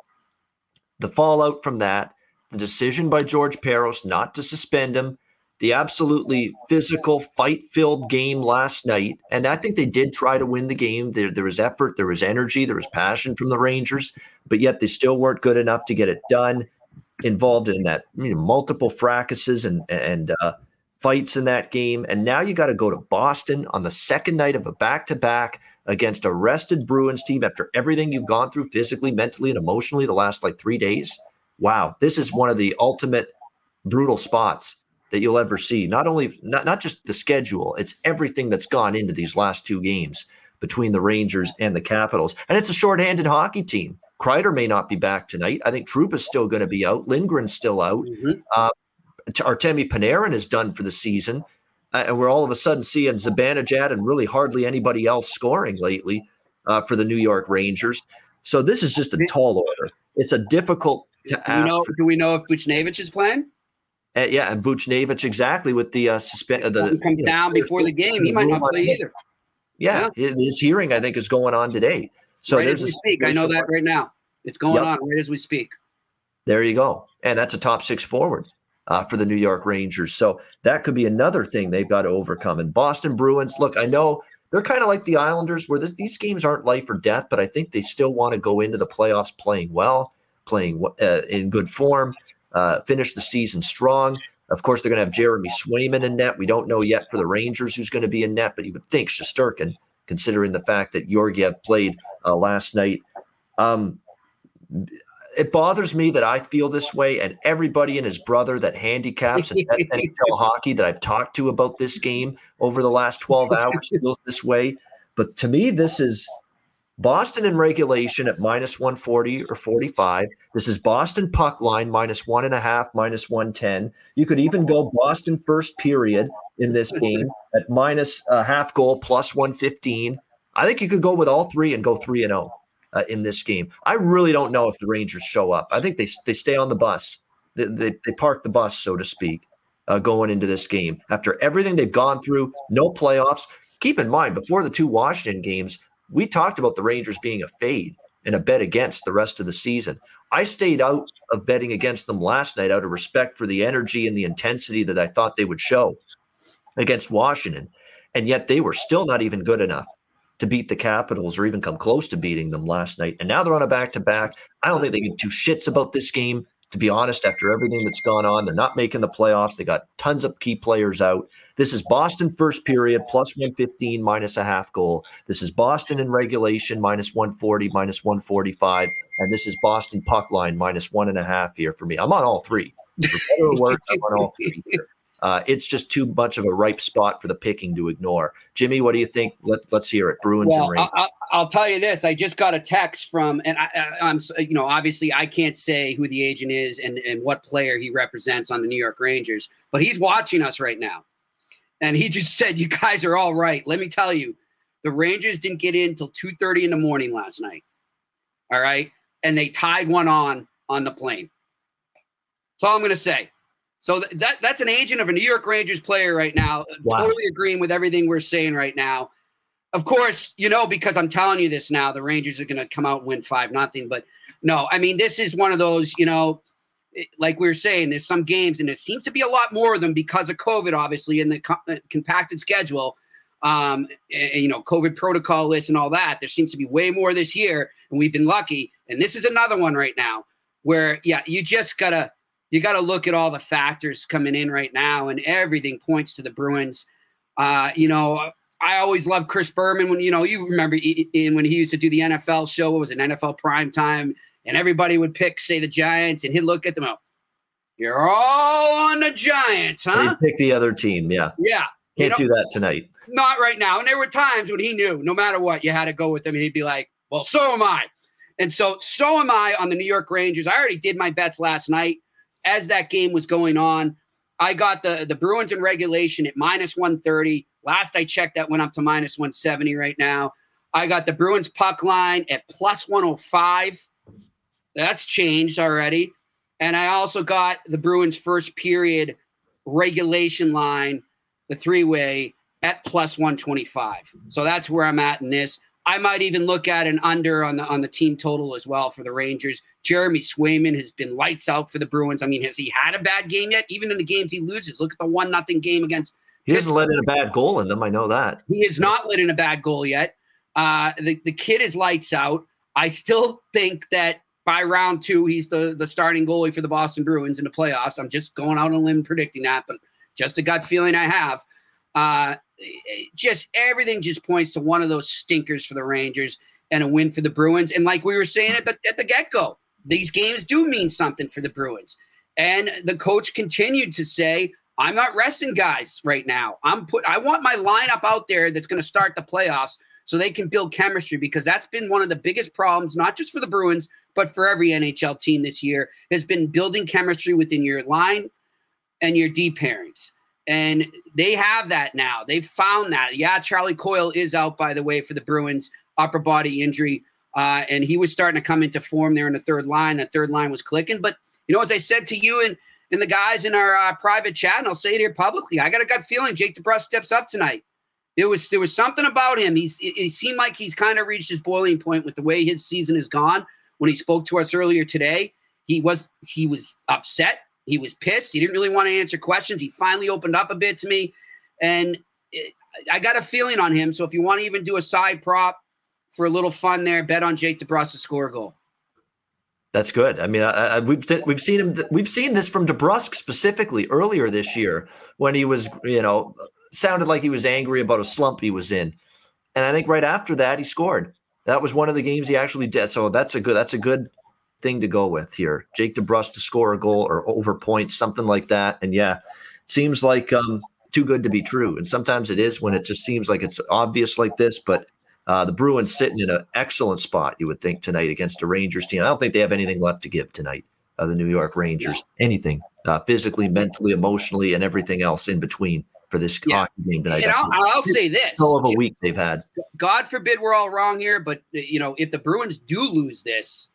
the fallout from that, the decision by George Parros not to suspend him, the absolutely physical, fight-filled game last night. And I think they did try to win the game. There, there was effort, there was energy, there was passion from the Rangers, but yet they still weren't good enough to get it done. Involved in that, you know, multiple fracases and, and uh, fights in that game. And now you got to go to Boston on the second night of a back-to-back against a rested Bruins team after everything you've gone through physically, mentally, and emotionally the last like three days. Wow, this is one of the ultimate brutal spots that you'll ever see. Not only not, not just the schedule, it's everything that's gone into these last two games between the Rangers and the Capitals. And it's a shorthanded hockey team. Kreider may not be back tonight. I think Troup is still going to be out. Lindgren's still out. Mm-hmm. Uh, Artemi Panarin is done for the season. Uh, and we're all of a sudden seeing Zibanejad and really hardly anybody else scoring lately uh, for the New York Rangers. So this is just a tall order. It's a difficult to do ask. We know, for. Do we know if Buchnevich is playing? Uh, yeah, and Buchnevich exactly with the uh, suspend. Uh, the comes down know, before the game, he might not play either. Yeah, yeah, his hearing I think is going on today. So right there's as we a, speak, I know that right now. It's going yep. on right as we speak. There you go, and that's a top six forward uh, for the New York Rangers. So that could be another thing they've got to overcome. And Boston Bruins, look, I know they're kind of like the Islanders, where this, these games aren't life or death, but I think they still want to go into the playoffs playing well, playing uh, in good form, uh, finish the season strong. Of course, they're going to have Jeremy Swayman in net. We don't know yet for the Rangers who's going to be in net, but you would think Shesterkin, considering the fact that Georgiev played uh, last night. Um, it bothers me that I feel this way, and everybody and his brother that handicaps and N H L hockey that I've talked to about this game over the last twelve hours feels this way. But to me, this is Boston in regulation at minus one forty or forty-five. This is Boston puck line minus one and a half, minus one ten. You could even go Boston first period in this game at minus a half goal plus one fifteen. I think you could go with all three and go three and oh uh, in this game. I really don't know if the Rangers show up. I think they they stay on the bus. They they, they park the bus, so to speak, uh, going into this game after everything they've gone through. No playoffs. Keep in mind, before the two Washington games, we talked about the Rangers being a fade and a bet against the rest of the season. I stayed out of betting against them last night out of respect for the energy and the intensity that I thought they would show against Washington. And yet they were still not even good enough to beat the Capitals or even come close to beating them last night. And now they're on a back-to-back. I don't think they give two shits about this game, to be honest, after everything that's gone on. They're not making the playoffs. They got tons of key players out. This is Boston first period, plus one fifteen, minus a half goal. This is Boston in regulation, minus one forty, minus one forty-five. And this is Boston puck line, minus one and a half here for me. I'm on all three. For better or worse, I'm on all three here. Uh, it's just too much of a ripe spot for the picking to ignore. Jimmy, what do you think? Let, let's hear it. Bruins well, and Rangers. I'll, I'll tell you this. I just got a text from, and I, I, I'm, you know, obviously I can't say who the agent is and, and what player he represents on the New York Rangers, but he's watching us right now. And he just said, you guys are all right. Let me tell you, the Rangers didn't get in until two thirty in the morning last night. All right. And they tied one on on the plane. That's all I'm going to say. So th- that that's an agent of a New York Rangers player right now. Wow. Totally agreeing with everything we're saying right now. Of course, you know, because I'm telling you this now, the Rangers are going to come out and win five nothing. But no, I mean, this is one of those, you know, like we were saying, there's some games, and there seems to be a lot more of them because of COVID, obviously, and the co- compacted schedule, um, and, and, you know, COVID protocol list and all that. There seems to be way more this year, and we've been lucky. And this is another one right now where, yeah, you just got to, You got to look at all the factors coming in right now, and everything points to the Bruins. Uh, you know, I always loved Chris Berman when, you know, you remember in when he used to do the N F L show, it was an N F L prime time, and everybody would pick, say, the Giants, and he'd look at them out. You're all on the Giants, huh? He'd pick the other team, yeah. Yeah. Can't you know, do that tonight. Not right now. And there were times when he knew no matter what, you had to go with them, and he'd be like, Well, so am I. And so, so am I on the New York Rangers. I already did my bets last night as that game was going on. I got the, the Bruins in regulation at minus one thirty. Last I checked, that went up to minus one seventy right now. I got the Bruins puck line at plus one oh five. That's changed already. And I also got the Bruins first period regulation line, the three-way, at plus one twenty-five. So that's where I'm at in this. I might even look at an under on the on the team total as well for the Rangers. Jeremy Swayman has been lights out for the Bruins. I mean, has he had a bad game yet? Even in the games he loses. Look at the one nothing game against He hasn't let in a bad goal in them. I know that. He has not let in a bad goal yet. Uh, the, the kid is lights out. I still think that by round two, he's the, the starting goalie for the Boston Bruins in the playoffs. I'm just going out on a limb predicting that, but just a gut feeling I have. Uh, just everything just points to one of those stinkers for the Rangers and a win for the Bruins. And like we were saying at the at the get-go, these games do mean something for the Bruins. And the coach continued to say, I'm not resting guys right now. I'm put. I want my lineup out there that's going to start the playoffs so they can build chemistry, because that's been one of the biggest problems, not just for the Bruins, but for every N H L team this year, has been building chemistry within your line and your D pairings. And they have that now. They've found that. Yeah, Charlie Coyle is out, by the way, for the Bruins, upper body injury. Uh, and he was starting to come into form there in the third line. The third line was clicking. But, you know, as I said to you and, and the guys in our uh, private chat, and I'll say it here publicly, I got a gut feeling Jake DeBrusk steps up tonight. It was There was something about him. He's It, it seemed like he's kind of reached his boiling point with the way his season has gone. When he spoke to us earlier today, he was he was upset. He was pissed. He didn't really want to answer questions. He finally opened up a bit to me. And it, I got a feeling on him. So if you want to even do a side prop for a little fun there, bet on Jake DeBrusk to score a goal. That's good. I mean, I, I, we've we've seen him. We've seen this from DeBrusk specifically earlier this year when he was, you know, sounded like he was angry about a slump he was in, and I think right after that he scored. That was one of the games he actually did. So that's a good. That's a good thing to go with here. Jake DeBrusk to score a goal or over points, something like that. And yeah, it seems like um, too good to be true. And sometimes it is when it just seems like it's obvious like this, but. Uh, the Bruins sitting in an excellent spot, you would think, tonight against a Rangers team. I don't think they have anything left to give tonight, uh, the New York Rangers. Yeah. Anything, uh, physically, mentally, emotionally, and everything else in between for this yeah. hockey game tonight. And I'll, I'll say this. Hell of a week they've had. God forbid we're all wrong here, but, you know, if the Bruins do lose this,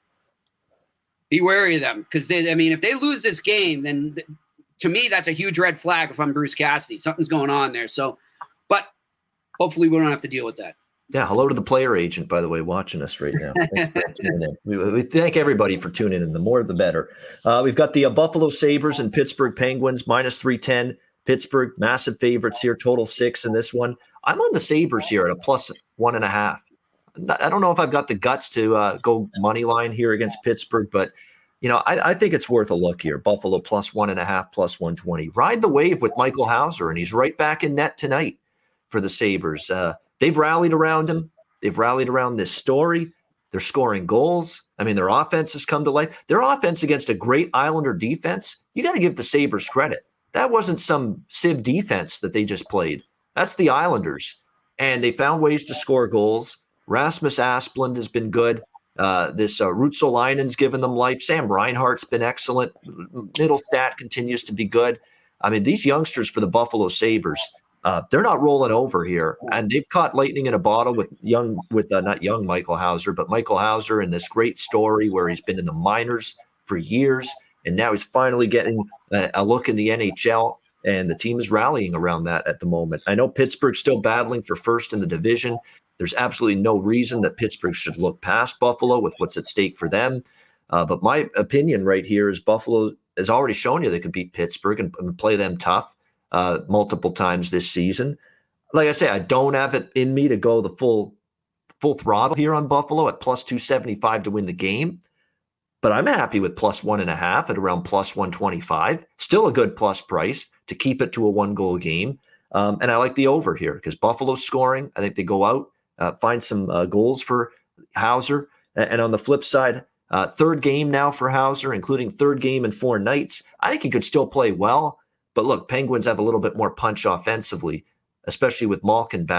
be wary of them. Because, they, I mean, if they lose this game, then th- to me, that's a huge red flag if I'm Bruce Cassidy. Something's going on there. So, but hopefully we don't have to deal with that. Yeah, hello to the player agent, by the way, watching us right now. Thanks for tuning in. We, we thank everybody for tuning in. The more, the better. Uh, we've got the uh, Buffalo Sabres and Pittsburgh Penguins, minus three ten. Pittsburgh, massive favorites here, total six in this one. I'm on the Sabres here at a plus one and a half. I don't know if I've got the guts to uh, go money line here against Pittsburgh, but, you know, I, I think it's worth a look here. Buffalo plus one and a half, plus one twenty. Ride the wave with Michael Hauser, and he's right back in net tonight for the Sabres. Uh, They've rallied around him. They've rallied around this story. They're scoring goals. I mean, their offense has come to life. Their offense against a great Islander defense, you got to give the Sabres credit. That wasn't some Civ defense that they just played. That's the Islanders. And they found ways to score goals. Rasmus Asplund has been good. Uh, this uh, Ruotsalainen's given them life. Sam Reinhart's been excellent. Middlestat continues to be good. I mean, these youngsters for the Buffalo Sabres, Uh, they're not rolling over here, and they've caught lightning in a bottle with young, with uh, not young Michael Hauser, but Michael Hauser in this great story where he's been in the minors for years, and now he's finally getting a, a look in the N H L, and the team is rallying around that at the moment. I know Pittsburgh's still battling for first in the division. There's absolutely no reason that Pittsburgh should look past Buffalo with what's at stake for them. Uh, but my opinion right here is Buffalo has already shown you they could beat Pittsburgh and, and play them tough. Uh, multiple times this season. Like I say, I don't have it in me to go the full full throttle here on Buffalo at plus two seventy-five to win the game, but I'm happy with plus one and a half at around plus one twenty-five. Still a good plus price to keep it to a one-goal game. Um, and I like the over here because Buffalo's scoring. I think they go out, uh, find some uh, goals for Hauser. And on the flip side, uh, third game now for Hauser, including third game in four nights. I think he could still play well. But look, Penguins have a little bit more punch offensively, especially with Malkin back.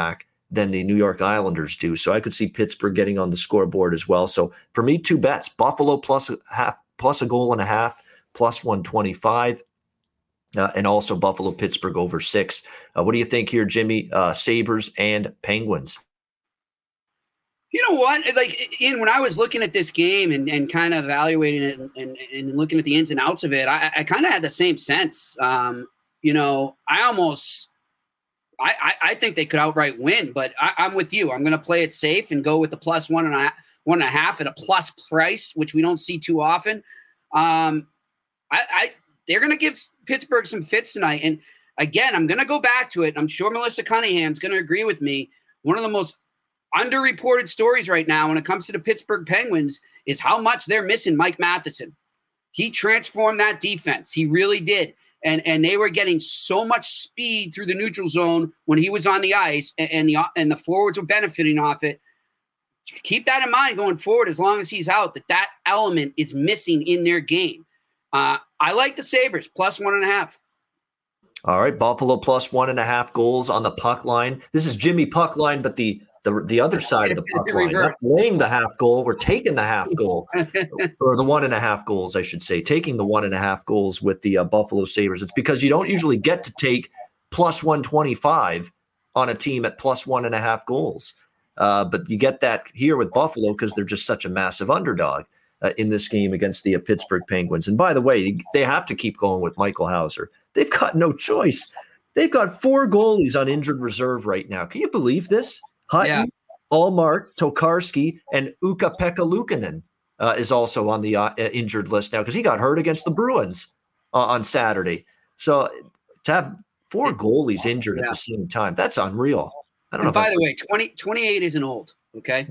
than the New York Islanders do. So I could see Pittsburgh getting on the scoreboard as well. So for me, two bets: Buffalo plus a half, plus a goal and a half, plus one twenty-five. Uh, and also Buffalo, Pittsburgh over six. Uh, what do you think here, Jimmy? Uh, Sabres and Penguins. You know what? Like, Ian, when I was looking at this game and, and kind of evaluating it and, and, and looking at the ins and outs of it, I, I kind of had the same sense. Um, you know, I almost, I, I, I think they could outright win, but I, I'm with you. I'm going to play it safe and go with the plus one and a, one and a half at a plus price, which we don't see too often. Um, I, I they're going to give Pittsburgh some fits tonight. And again, I'm going to go back to it. I'm sure Melissa Cunningham's going to agree with me. One of the most underreported stories right now when it comes to the Pittsburgh Penguins is how much they're missing Mike Matheson. He transformed that defense. He really did. And and they were getting so much speed through the neutral zone when he was on the ice, and, and the and the forwards were benefiting off it. Keep that in mind going forward as long as he's out, that that element is missing in their game. Uh, I like the Sabres, plus one and a half. All right, Buffalo plus one and a half goals on the puck line. This is Jimmy puck line, but the the, the other side of the puck line. Not laying the half goal, we're taking the half goal. Or the one and a half goals, I should say. Taking the one and a half goals with the uh, Buffalo Sabres. It's because you don't usually get to take plus one twenty-five on a team at plus one and a half goals. Uh, but you get that here with Buffalo because they're just such a massive underdog uh, in this game against the uh, Pittsburgh Penguins. And by the way, they have to keep going with Michael Hauser. They've got no choice. They've got four goalies on injured reserve right now. Can you believe this? Hutton, yeah. Allmark, Tokarski, and Ukko-Pekka Luukkonen uh, is also on the uh, injured list now because he got hurt against the Bruins uh, on Saturday. So to have four goalies injured yeah. at the same time, that's unreal. I don't and know. By the way, twenty, twenty-eight isn't old, okay?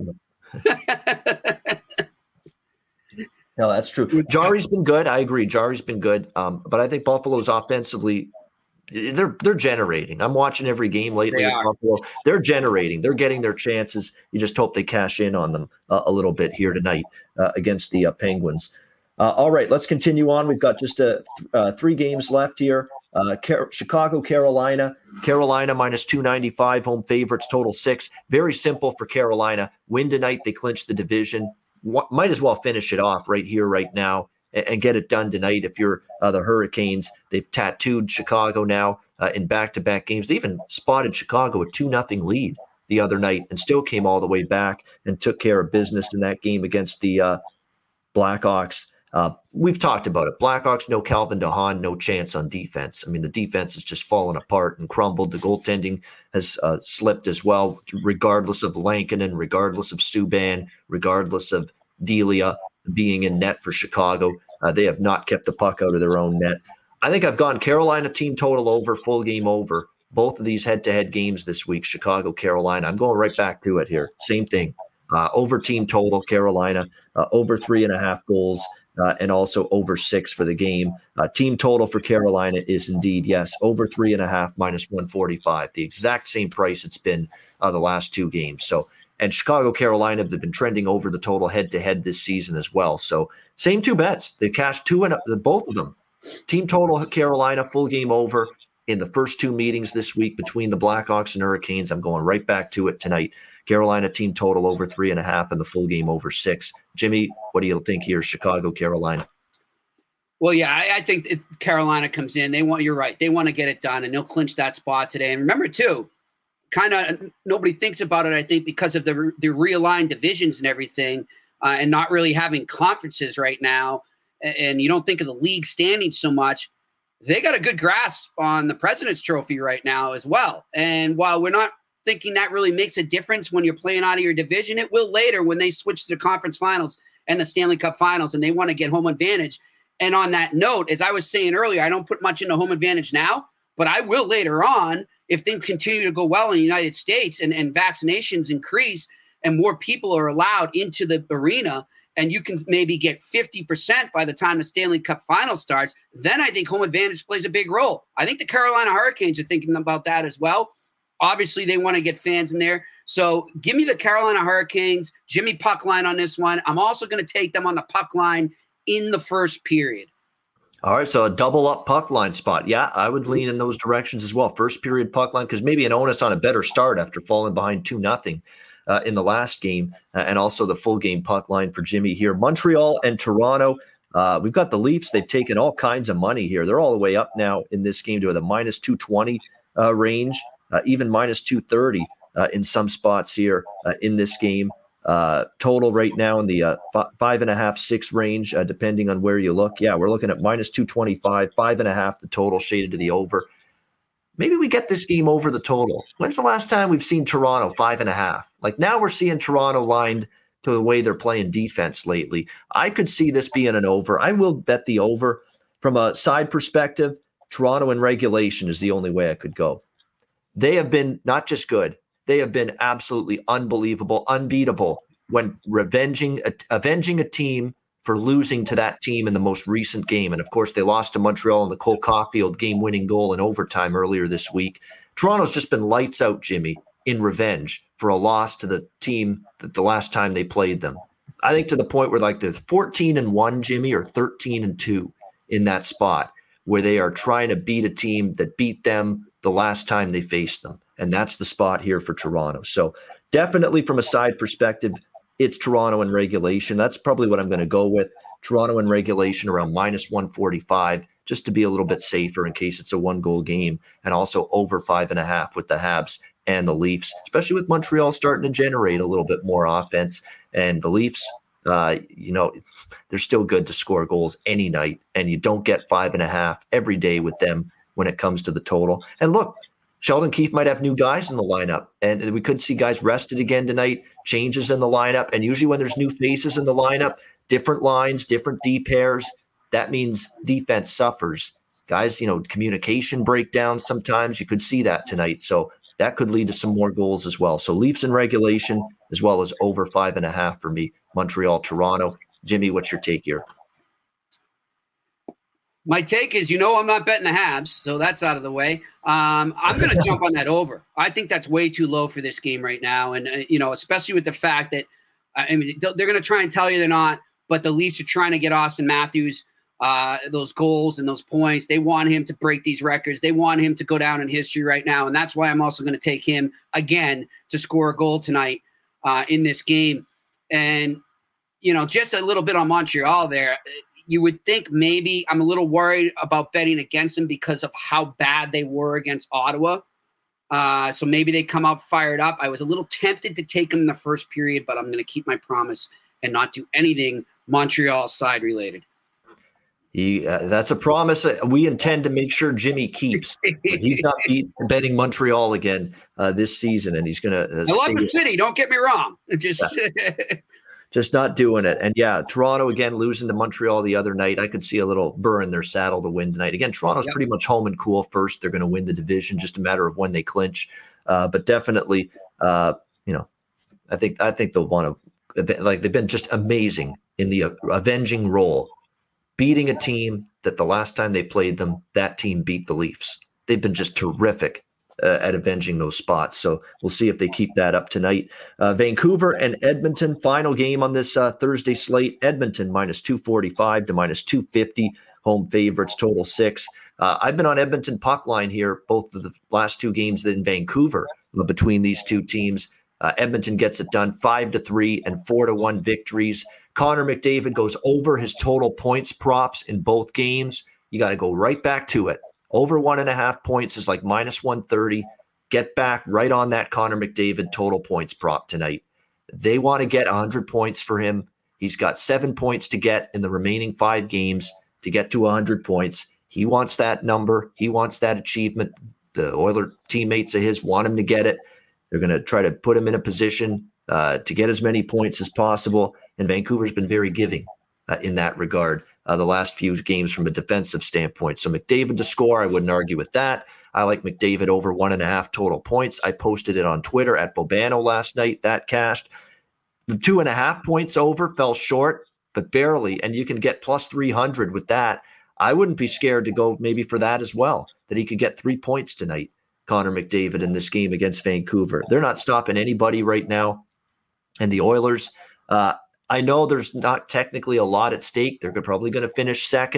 No, that's true. Jari's been good. I agree. Jari's been good. Um, but I think Buffalo's offensively, they're they're generating. I'm watching every game lately with Buffalo. They're generating. They're getting their chances. You just hope they cash in on them uh, a little bit here tonight uh, against the uh, Penguins. Uh, all right, let's continue on. We've got just uh, th- uh, three games left here. Uh, Car- Chicago, Carolina. Carolina minus two ninety-five, home favorites, total six. Very simple for Carolina. Win tonight, they clinch the division. W- might as well finish it off right here, right now, and, and get it done tonight. If you're uh, the Hurricanes, they've tattooed Chicago now uh, in back-to-back games. They even spotted Chicago a two nothing lead the other night and still came all the way back and took care of business in that game against the uh, Blackhawks. Uh, we've talked about it. Blackhawks, no Calvin DeHaan, no chance on defense. I mean, the defense has just fallen apart and crumbled. The goaltending has uh, slipped as well, regardless of Lankinen, regardless of Subban, regardless of Delia being in net for Chicago. Uh, they have not kept the puck out of their own net. I think I've gone Carolina team total over, full game over. Both of these head-to-head games this week, Chicago, Carolina. I'm going right back to it here. Same thing. Uh, over team total, Carolina, uh, over three and a half goals. Uh, and also over six for the game. Uh, team total for Carolina is indeed, yes, over three and a half, minus one forty-five, the exact same price it's been uh, the last two games. So, and Chicago, Carolina have been trending over the total head-to-head this season as well. So same two bets. They cashed two and uh, both of them. Team total Carolina, full game over in the first two meetings this week between the Blackhawks and Hurricanes. I'm going right back to it tonight. Carolina team total over three and a half and the full game over six. Jimmy, what do you think here? Chicago, Carolina. Well, yeah, I, I think it, Carolina comes in. They want, you're right. They want to get it done and they'll clinch that spot today. And remember too, kind of nobody thinks about it, I think, because of the, the realigned divisions and everything uh, and not really having conferences right now. And, and you don't think of the league standing so much. They got a good grasp on the President's Trophy right now as well. And while we're not thinking that really makes a difference when you're playing out of your division, it will later when they switch to the conference finals and the Stanley Cup finals and they want to get home advantage. And on that note, as I was saying earlier, I don't put much into home advantage now, but I will later on if things continue to go well in the United States and, and vaccinations increase and more people are allowed into the arena and you can maybe get fifty percent by the time the Stanley Cup final starts, then I think home advantage plays a big role. I think the Carolina Hurricanes are thinking about that as well. Obviously, they want to get fans in there. So give me the Carolina Hurricanes, Jimmy puck line on this one. I'm also going to take them on the puck line in the first period. All right, so a double up puck line spot. Yeah, I would lean in those directions as well. First period puck line, because maybe an onus on a better start after falling behind two nothing uh, in the last game, uh, and also the full game puck line for Jimmy here. Montreal and Toronto. Uh, we've got the Leafs. They've taken all kinds of money here. They're all the way up now in this game to the minus two twenty uh, range, uh, even minus two thirty uh, in some spots here uh, in this game. Uh, total right now in the uh, f- five and a half, six range, uh, depending on where you look. Yeah, we're looking at minus two twenty-five, five and a half, the total shaded to the over. Maybe we get this game over the total. When's the last time we've seen Toronto five and a half? Like now we're seeing Toronto lined to the way they're playing defense lately. I could see this being an over. I will bet the over. From a side perspective, Toronto in regulation is the only way I could go. They have been not just good, they have been absolutely unbelievable, unbeatable when revenging a, avenging a team for losing to that team in the most recent game. And of course, they lost to Montreal in the Cole Caulfield game-winning goal in overtime earlier this week. Toronto's just been lights out, Jimmy, in revenge for a loss to the team that the last time they played them. I think to the point where like they're fourteen and one, Jimmy, or thirteen and two in that spot where they are trying to beat a team that beat them the last time they faced them. And that's the spot here for Toronto. So definitely from a side perspective, it's Toronto in regulation. That's probably what I'm going to go with. Toronto in regulation around minus one forty-five, just to be a little bit safer in case it's a one-goal game, and also over five and a half with the Habs and the Leafs, especially with Montreal starting to generate a little bit more offense. And the Leafs, uh, you know, they're still good to score goals any night, and you don't get five and a half every day with them when it comes to the total. And look, Sheldon Keefe might have new guys in the lineup, and we could see guys rested again tonight, changes in the lineup. And usually when there's new faces in the lineup, different lines, different D pairs, that means defense suffers. Guys, you know, communication breakdowns sometimes. You could see that tonight. So that could lead to some more goals as well. So Leafs in regulation, as well as over five and a half for me. Montreal, Toronto. Jimmy, what's your take here? My take is, you know, I'm not betting the Habs, so that's out of the way. Um, I'm going to jump on that over. I think that's way too low for this game right now. And, uh, you know, especially with the fact that, I mean, they're going to try and tell you they're not, but the Leafs are trying to get Austin Matthews uh, those goals and those points. They want him to break these records. They want him to go down in history right now. And that's why I'm also going to take him again to score a goal tonight uh, in this game. And, you know, just a little bit on Montreal there. You would think maybe I'm a little worried about betting against them because of how bad they were against Ottawa. Uh, so maybe they come out fired up. I was a little tempted to take them in the first period, but I'm going to keep my promise and not do anything Montreal side related. He, uh, that's a promise we intend to make sure Jimmy keeps. He's not beat, betting Montreal again uh, this season, and he's going to. Uh, I love the city. Don't get me wrong. Just. Yeah. Just not doing it. And yeah, Toronto again losing to Montreal the other night. I could see a little burr in their saddle to win tonight. Again, Toronto's yep. pretty much home and cool first. They're going to win the division, just a matter of when they clinch. Uh, but definitely, uh, you know, I think I think they'll want to, like, they've been just amazing in the uh, avenging role, beating a team that the last time they played them, that team beat the Leafs. They've been just terrific Uh, at avenging those spots. So we'll see if they keep that up tonight. Uh, Vancouver and Edmonton, final game on this uh, Thursday slate. Edmonton minus two forty-five to minus two fifty. Home favorites, total six. Uh, I've been on Edmonton puck line here, both of the last two games in Vancouver uh, between these two teams. Uh, Edmonton gets it done five to three and four to one victories. Connor McDavid goes over his total points props in both games. You got to go right back to it. Over one and a half points is like minus one thirty. Get back right on that Connor McDavid total points prop tonight. They want to get one hundred points for him. He's got seven points to get in the remaining five games to get to one hundred points. He wants that number. He wants that achievement. The Oiler teammates of his want him to get it. They're going to try to put him in a position uh, to get as many points as possible. And Vancouver's been very giving uh, in that regard. Uh, the last few games from a defensive standpoint. So McDavid to score, I wouldn't argue with that. I like McDavid over one and a half total points. I posted it on Twitter at Bobano last night. That cashed. The two and a half points over fell short, but barely. And you can get plus three hundred with that. I wouldn't be scared to go maybe for that as well, that he could get three points tonight, Connor McDavid, in this game against Vancouver. They're not stopping anybody right now. And the Oilers, uh, I know there's not technically a lot at stake. They're probably going to finish second,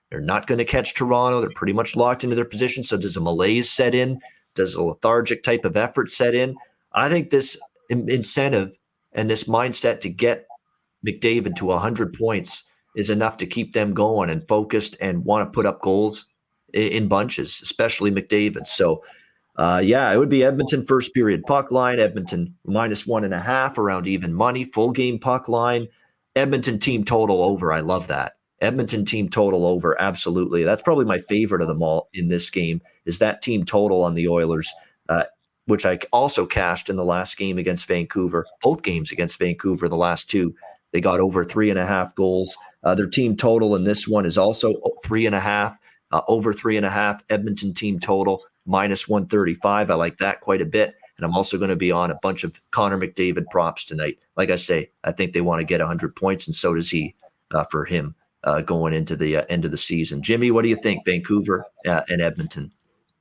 They're not going to catch Toronto. They're pretty much locked into their position. So does a malaise set in? Does a lethargic type of effort set in? I think this in- incentive and this mindset to get McDavid to one hundred points is enough to keep them going and focused and want to put up goals in, in bunches, especially McDavid. So, uh, yeah, it would be Edmonton first period puck line, Edmonton minus one and a half around even money, full game puck line, Edmonton team total over. I love that. Edmonton team total over. Absolutely. That's probably my favorite of them all in this game is that team total on the Oilers, uh, which I also cashed in the last game against Vancouver, both games against Vancouver, the last two. They got over three and a half goals. Uh, their team total in this one is also three and a half, uh, over three and a half. Edmonton team total minus one thirty-five. I like that quite a bit. And I'm also going to be on a bunch of Connor McDavid props tonight. Like I say, I think they want to get one hundred points, and so does he uh, for him uh, going into the uh, end of the season. Jimmy, what do you think, Vancouver uh, and Edmonton?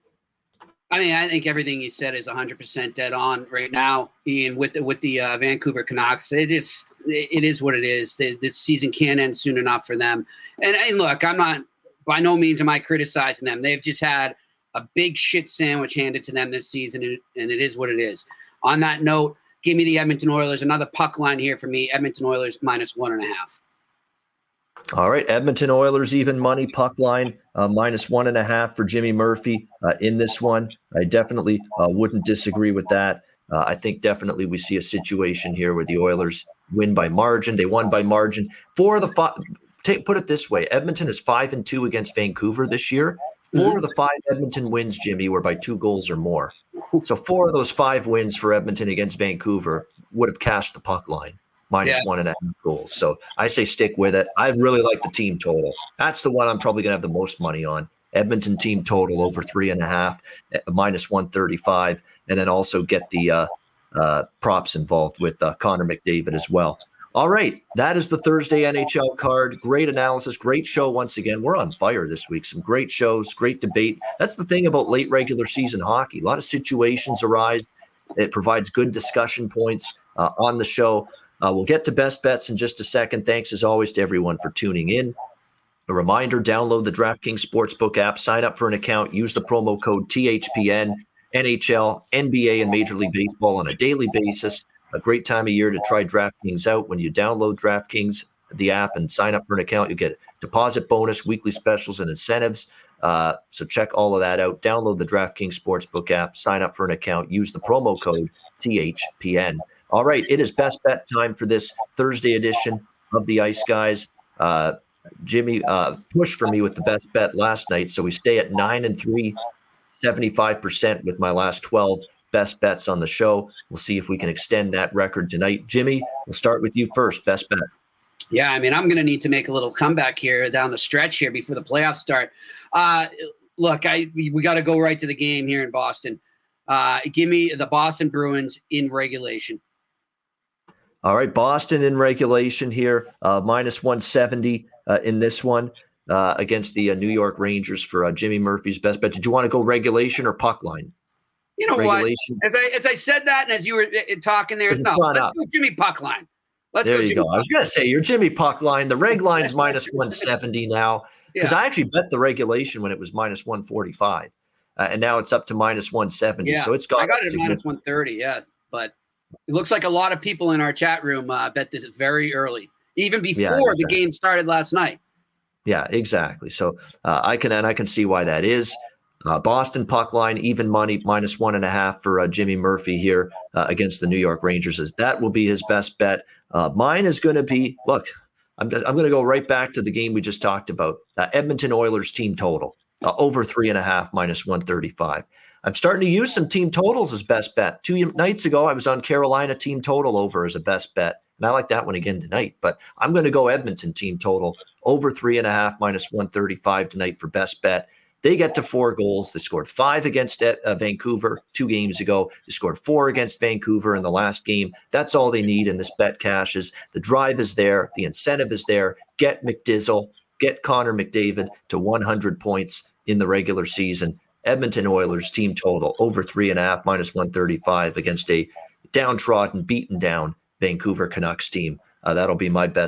I mean, I think everything you said is one hundred percent dead on right now. Ian, with the, with the uh, Vancouver Canucks, it is it is what it is. The, this season can't end soon enough for them. And, and look, I'm not by no means am I criticizing them. They've just had a big shit sandwich handed to them this season, and, and it is what it is. On that note, give me the Edmonton Oilers. Another puck line here for me. Edmonton Oilers minus one and a half. All right, Edmonton Oilers even money puck line uh, minus one and a half for Jimmy Murphy uh, in this one. I definitely uh, wouldn't disagree with that. Uh, I think definitely we see a situation here where the Oilers win by margin. They won by margin. Four of the five. Take, put it this way: Edmonton is five and two against Vancouver this year. Four mm-hmm. of the five Edmonton wins, Jimmy, were by two goals or more. So four of those five wins for Edmonton against Vancouver would have cashed the puck line. Minus yeah. one and a half goals. So I say stick with it. I really like the team total. That's the one I'm probably going to have the most money on. Edmonton team total over three and a half, minus one thirty-five, and then also get the uh, uh, props involved with uh, Connor McDavid as well. All right, that is the Thursday N H L card. Great analysis, great show once again. We're on fire this week. Some great shows, great debate. That's the thing about late regular season hockey. A lot of situations arise. It provides good discussion points uh, on the show. Uh, we'll get to best bets in just a second. Thanks, as always, to everyone for tuning in. A reminder, download the DraftKings Sportsbook app, sign up for an account, use the promo code T H P N, N H L, N B A, and Major League Baseball on a daily basis. A great time of year to try DraftKings out. When you download DraftKings, the app, and sign up for an account, you get deposit bonus, weekly specials, and incentives. Uh, so check all of that out. Download the DraftKings Sportsbook app, sign up for an account, use the promo code T H P N. All right, it is best bet time for this Thursday edition of the Ice Guys. Uh, Jimmy uh, pushed for me with the best bet last night, so we stay at nine and three, seventy-five percent with my last twelve best bets on the show. We'll see if we can extend that record tonight. Jimmy, we'll start with you first. Best bet. Yeah, I mean, I'm going to need to make a little comeback here down the stretch here before the playoffs start. Uh, look, I we, we got to go right to the game here in Boston. Uh, give me the Boston Bruins in regulation. All right, Boston in regulation here, uh, minus one seventy uh, in this one uh, against the uh, New York Rangers for uh, Jimmy Murphy's best bet. Did you want to go regulation or puck line? You know regulation? What? As I as I said that, and as you were uh, talking there, it's no, let's up. go Jimmy puck line. Let's there go you Jimmy go. I was going to say your Jimmy puck line. The reg line's minus one seventy now because yeah. I actually bet the regulation when it was minus one forty-five, uh, and now it's up to minus one seventy. Yeah. So it's got. I got it at minus one thirty. Yeah, but. It looks like a lot of people in our chat room uh, bet this very early, even before yeah, exactly. the game started last night. Yeah, exactly. So uh, I can and I can see why that is. Uh, Boston puck line, even money, minus one and a half for uh, Jimmy Murphy here uh, against the New York Rangers. As that will be his best bet. Uh, mine is going to be look. I'm I'm going to go right back to the game we just talked about. Uh, Edmonton Oilers team total uh, over three and a half, minus one thirty-five. I'm starting to use some team totals as best bet. Two nights ago, I was on Carolina team total over as a best bet, and I like that one again tonight. But I'm going to go Edmonton team total over three and a half, minus one thirty-five tonight for best bet. They get to four goals. They scored five against uh, Vancouver two games ago. They scored four against Vancouver in the last game. That's all they need in this bet cashes. The drive is there. The incentive is there. Get McDizzle, get Connor McDavid to one hundred points in the regular season. Edmonton Oilers team total over three and a half, minus one thirty-five against a downtrodden, beaten down Vancouver Canucks team. Uh, that'll be my best bet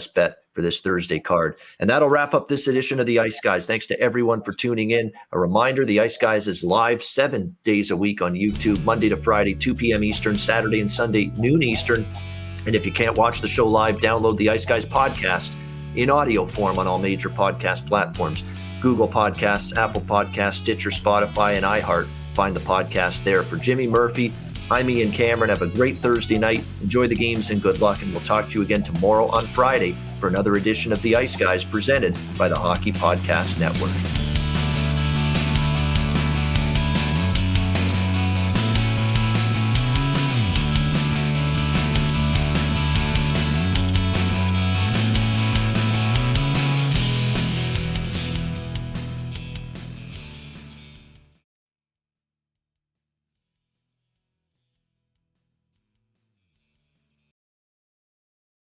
for this Thursday card. And that'll wrap up this edition of the Ice Guys. Thanks to everyone for tuning in. A reminder, the Ice Guys is live seven days a week on YouTube, Monday to Friday, two p.m. Eastern, Saturday and Sunday, noon Eastern. And if you can't watch the show live, download the Ice Guys podcast in audio form on all major podcast platforms. Google Podcasts, Apple Podcasts, Stitcher, Spotify, and iHeart. Find the podcast there. For Jimmy Murphy, I'm Ian Cameron. Have a great Thursday night. Enjoy the games and good luck. And we'll talk to you again tomorrow on Friday for another edition of the Ice Guys presented by the Hockey Podcast Network.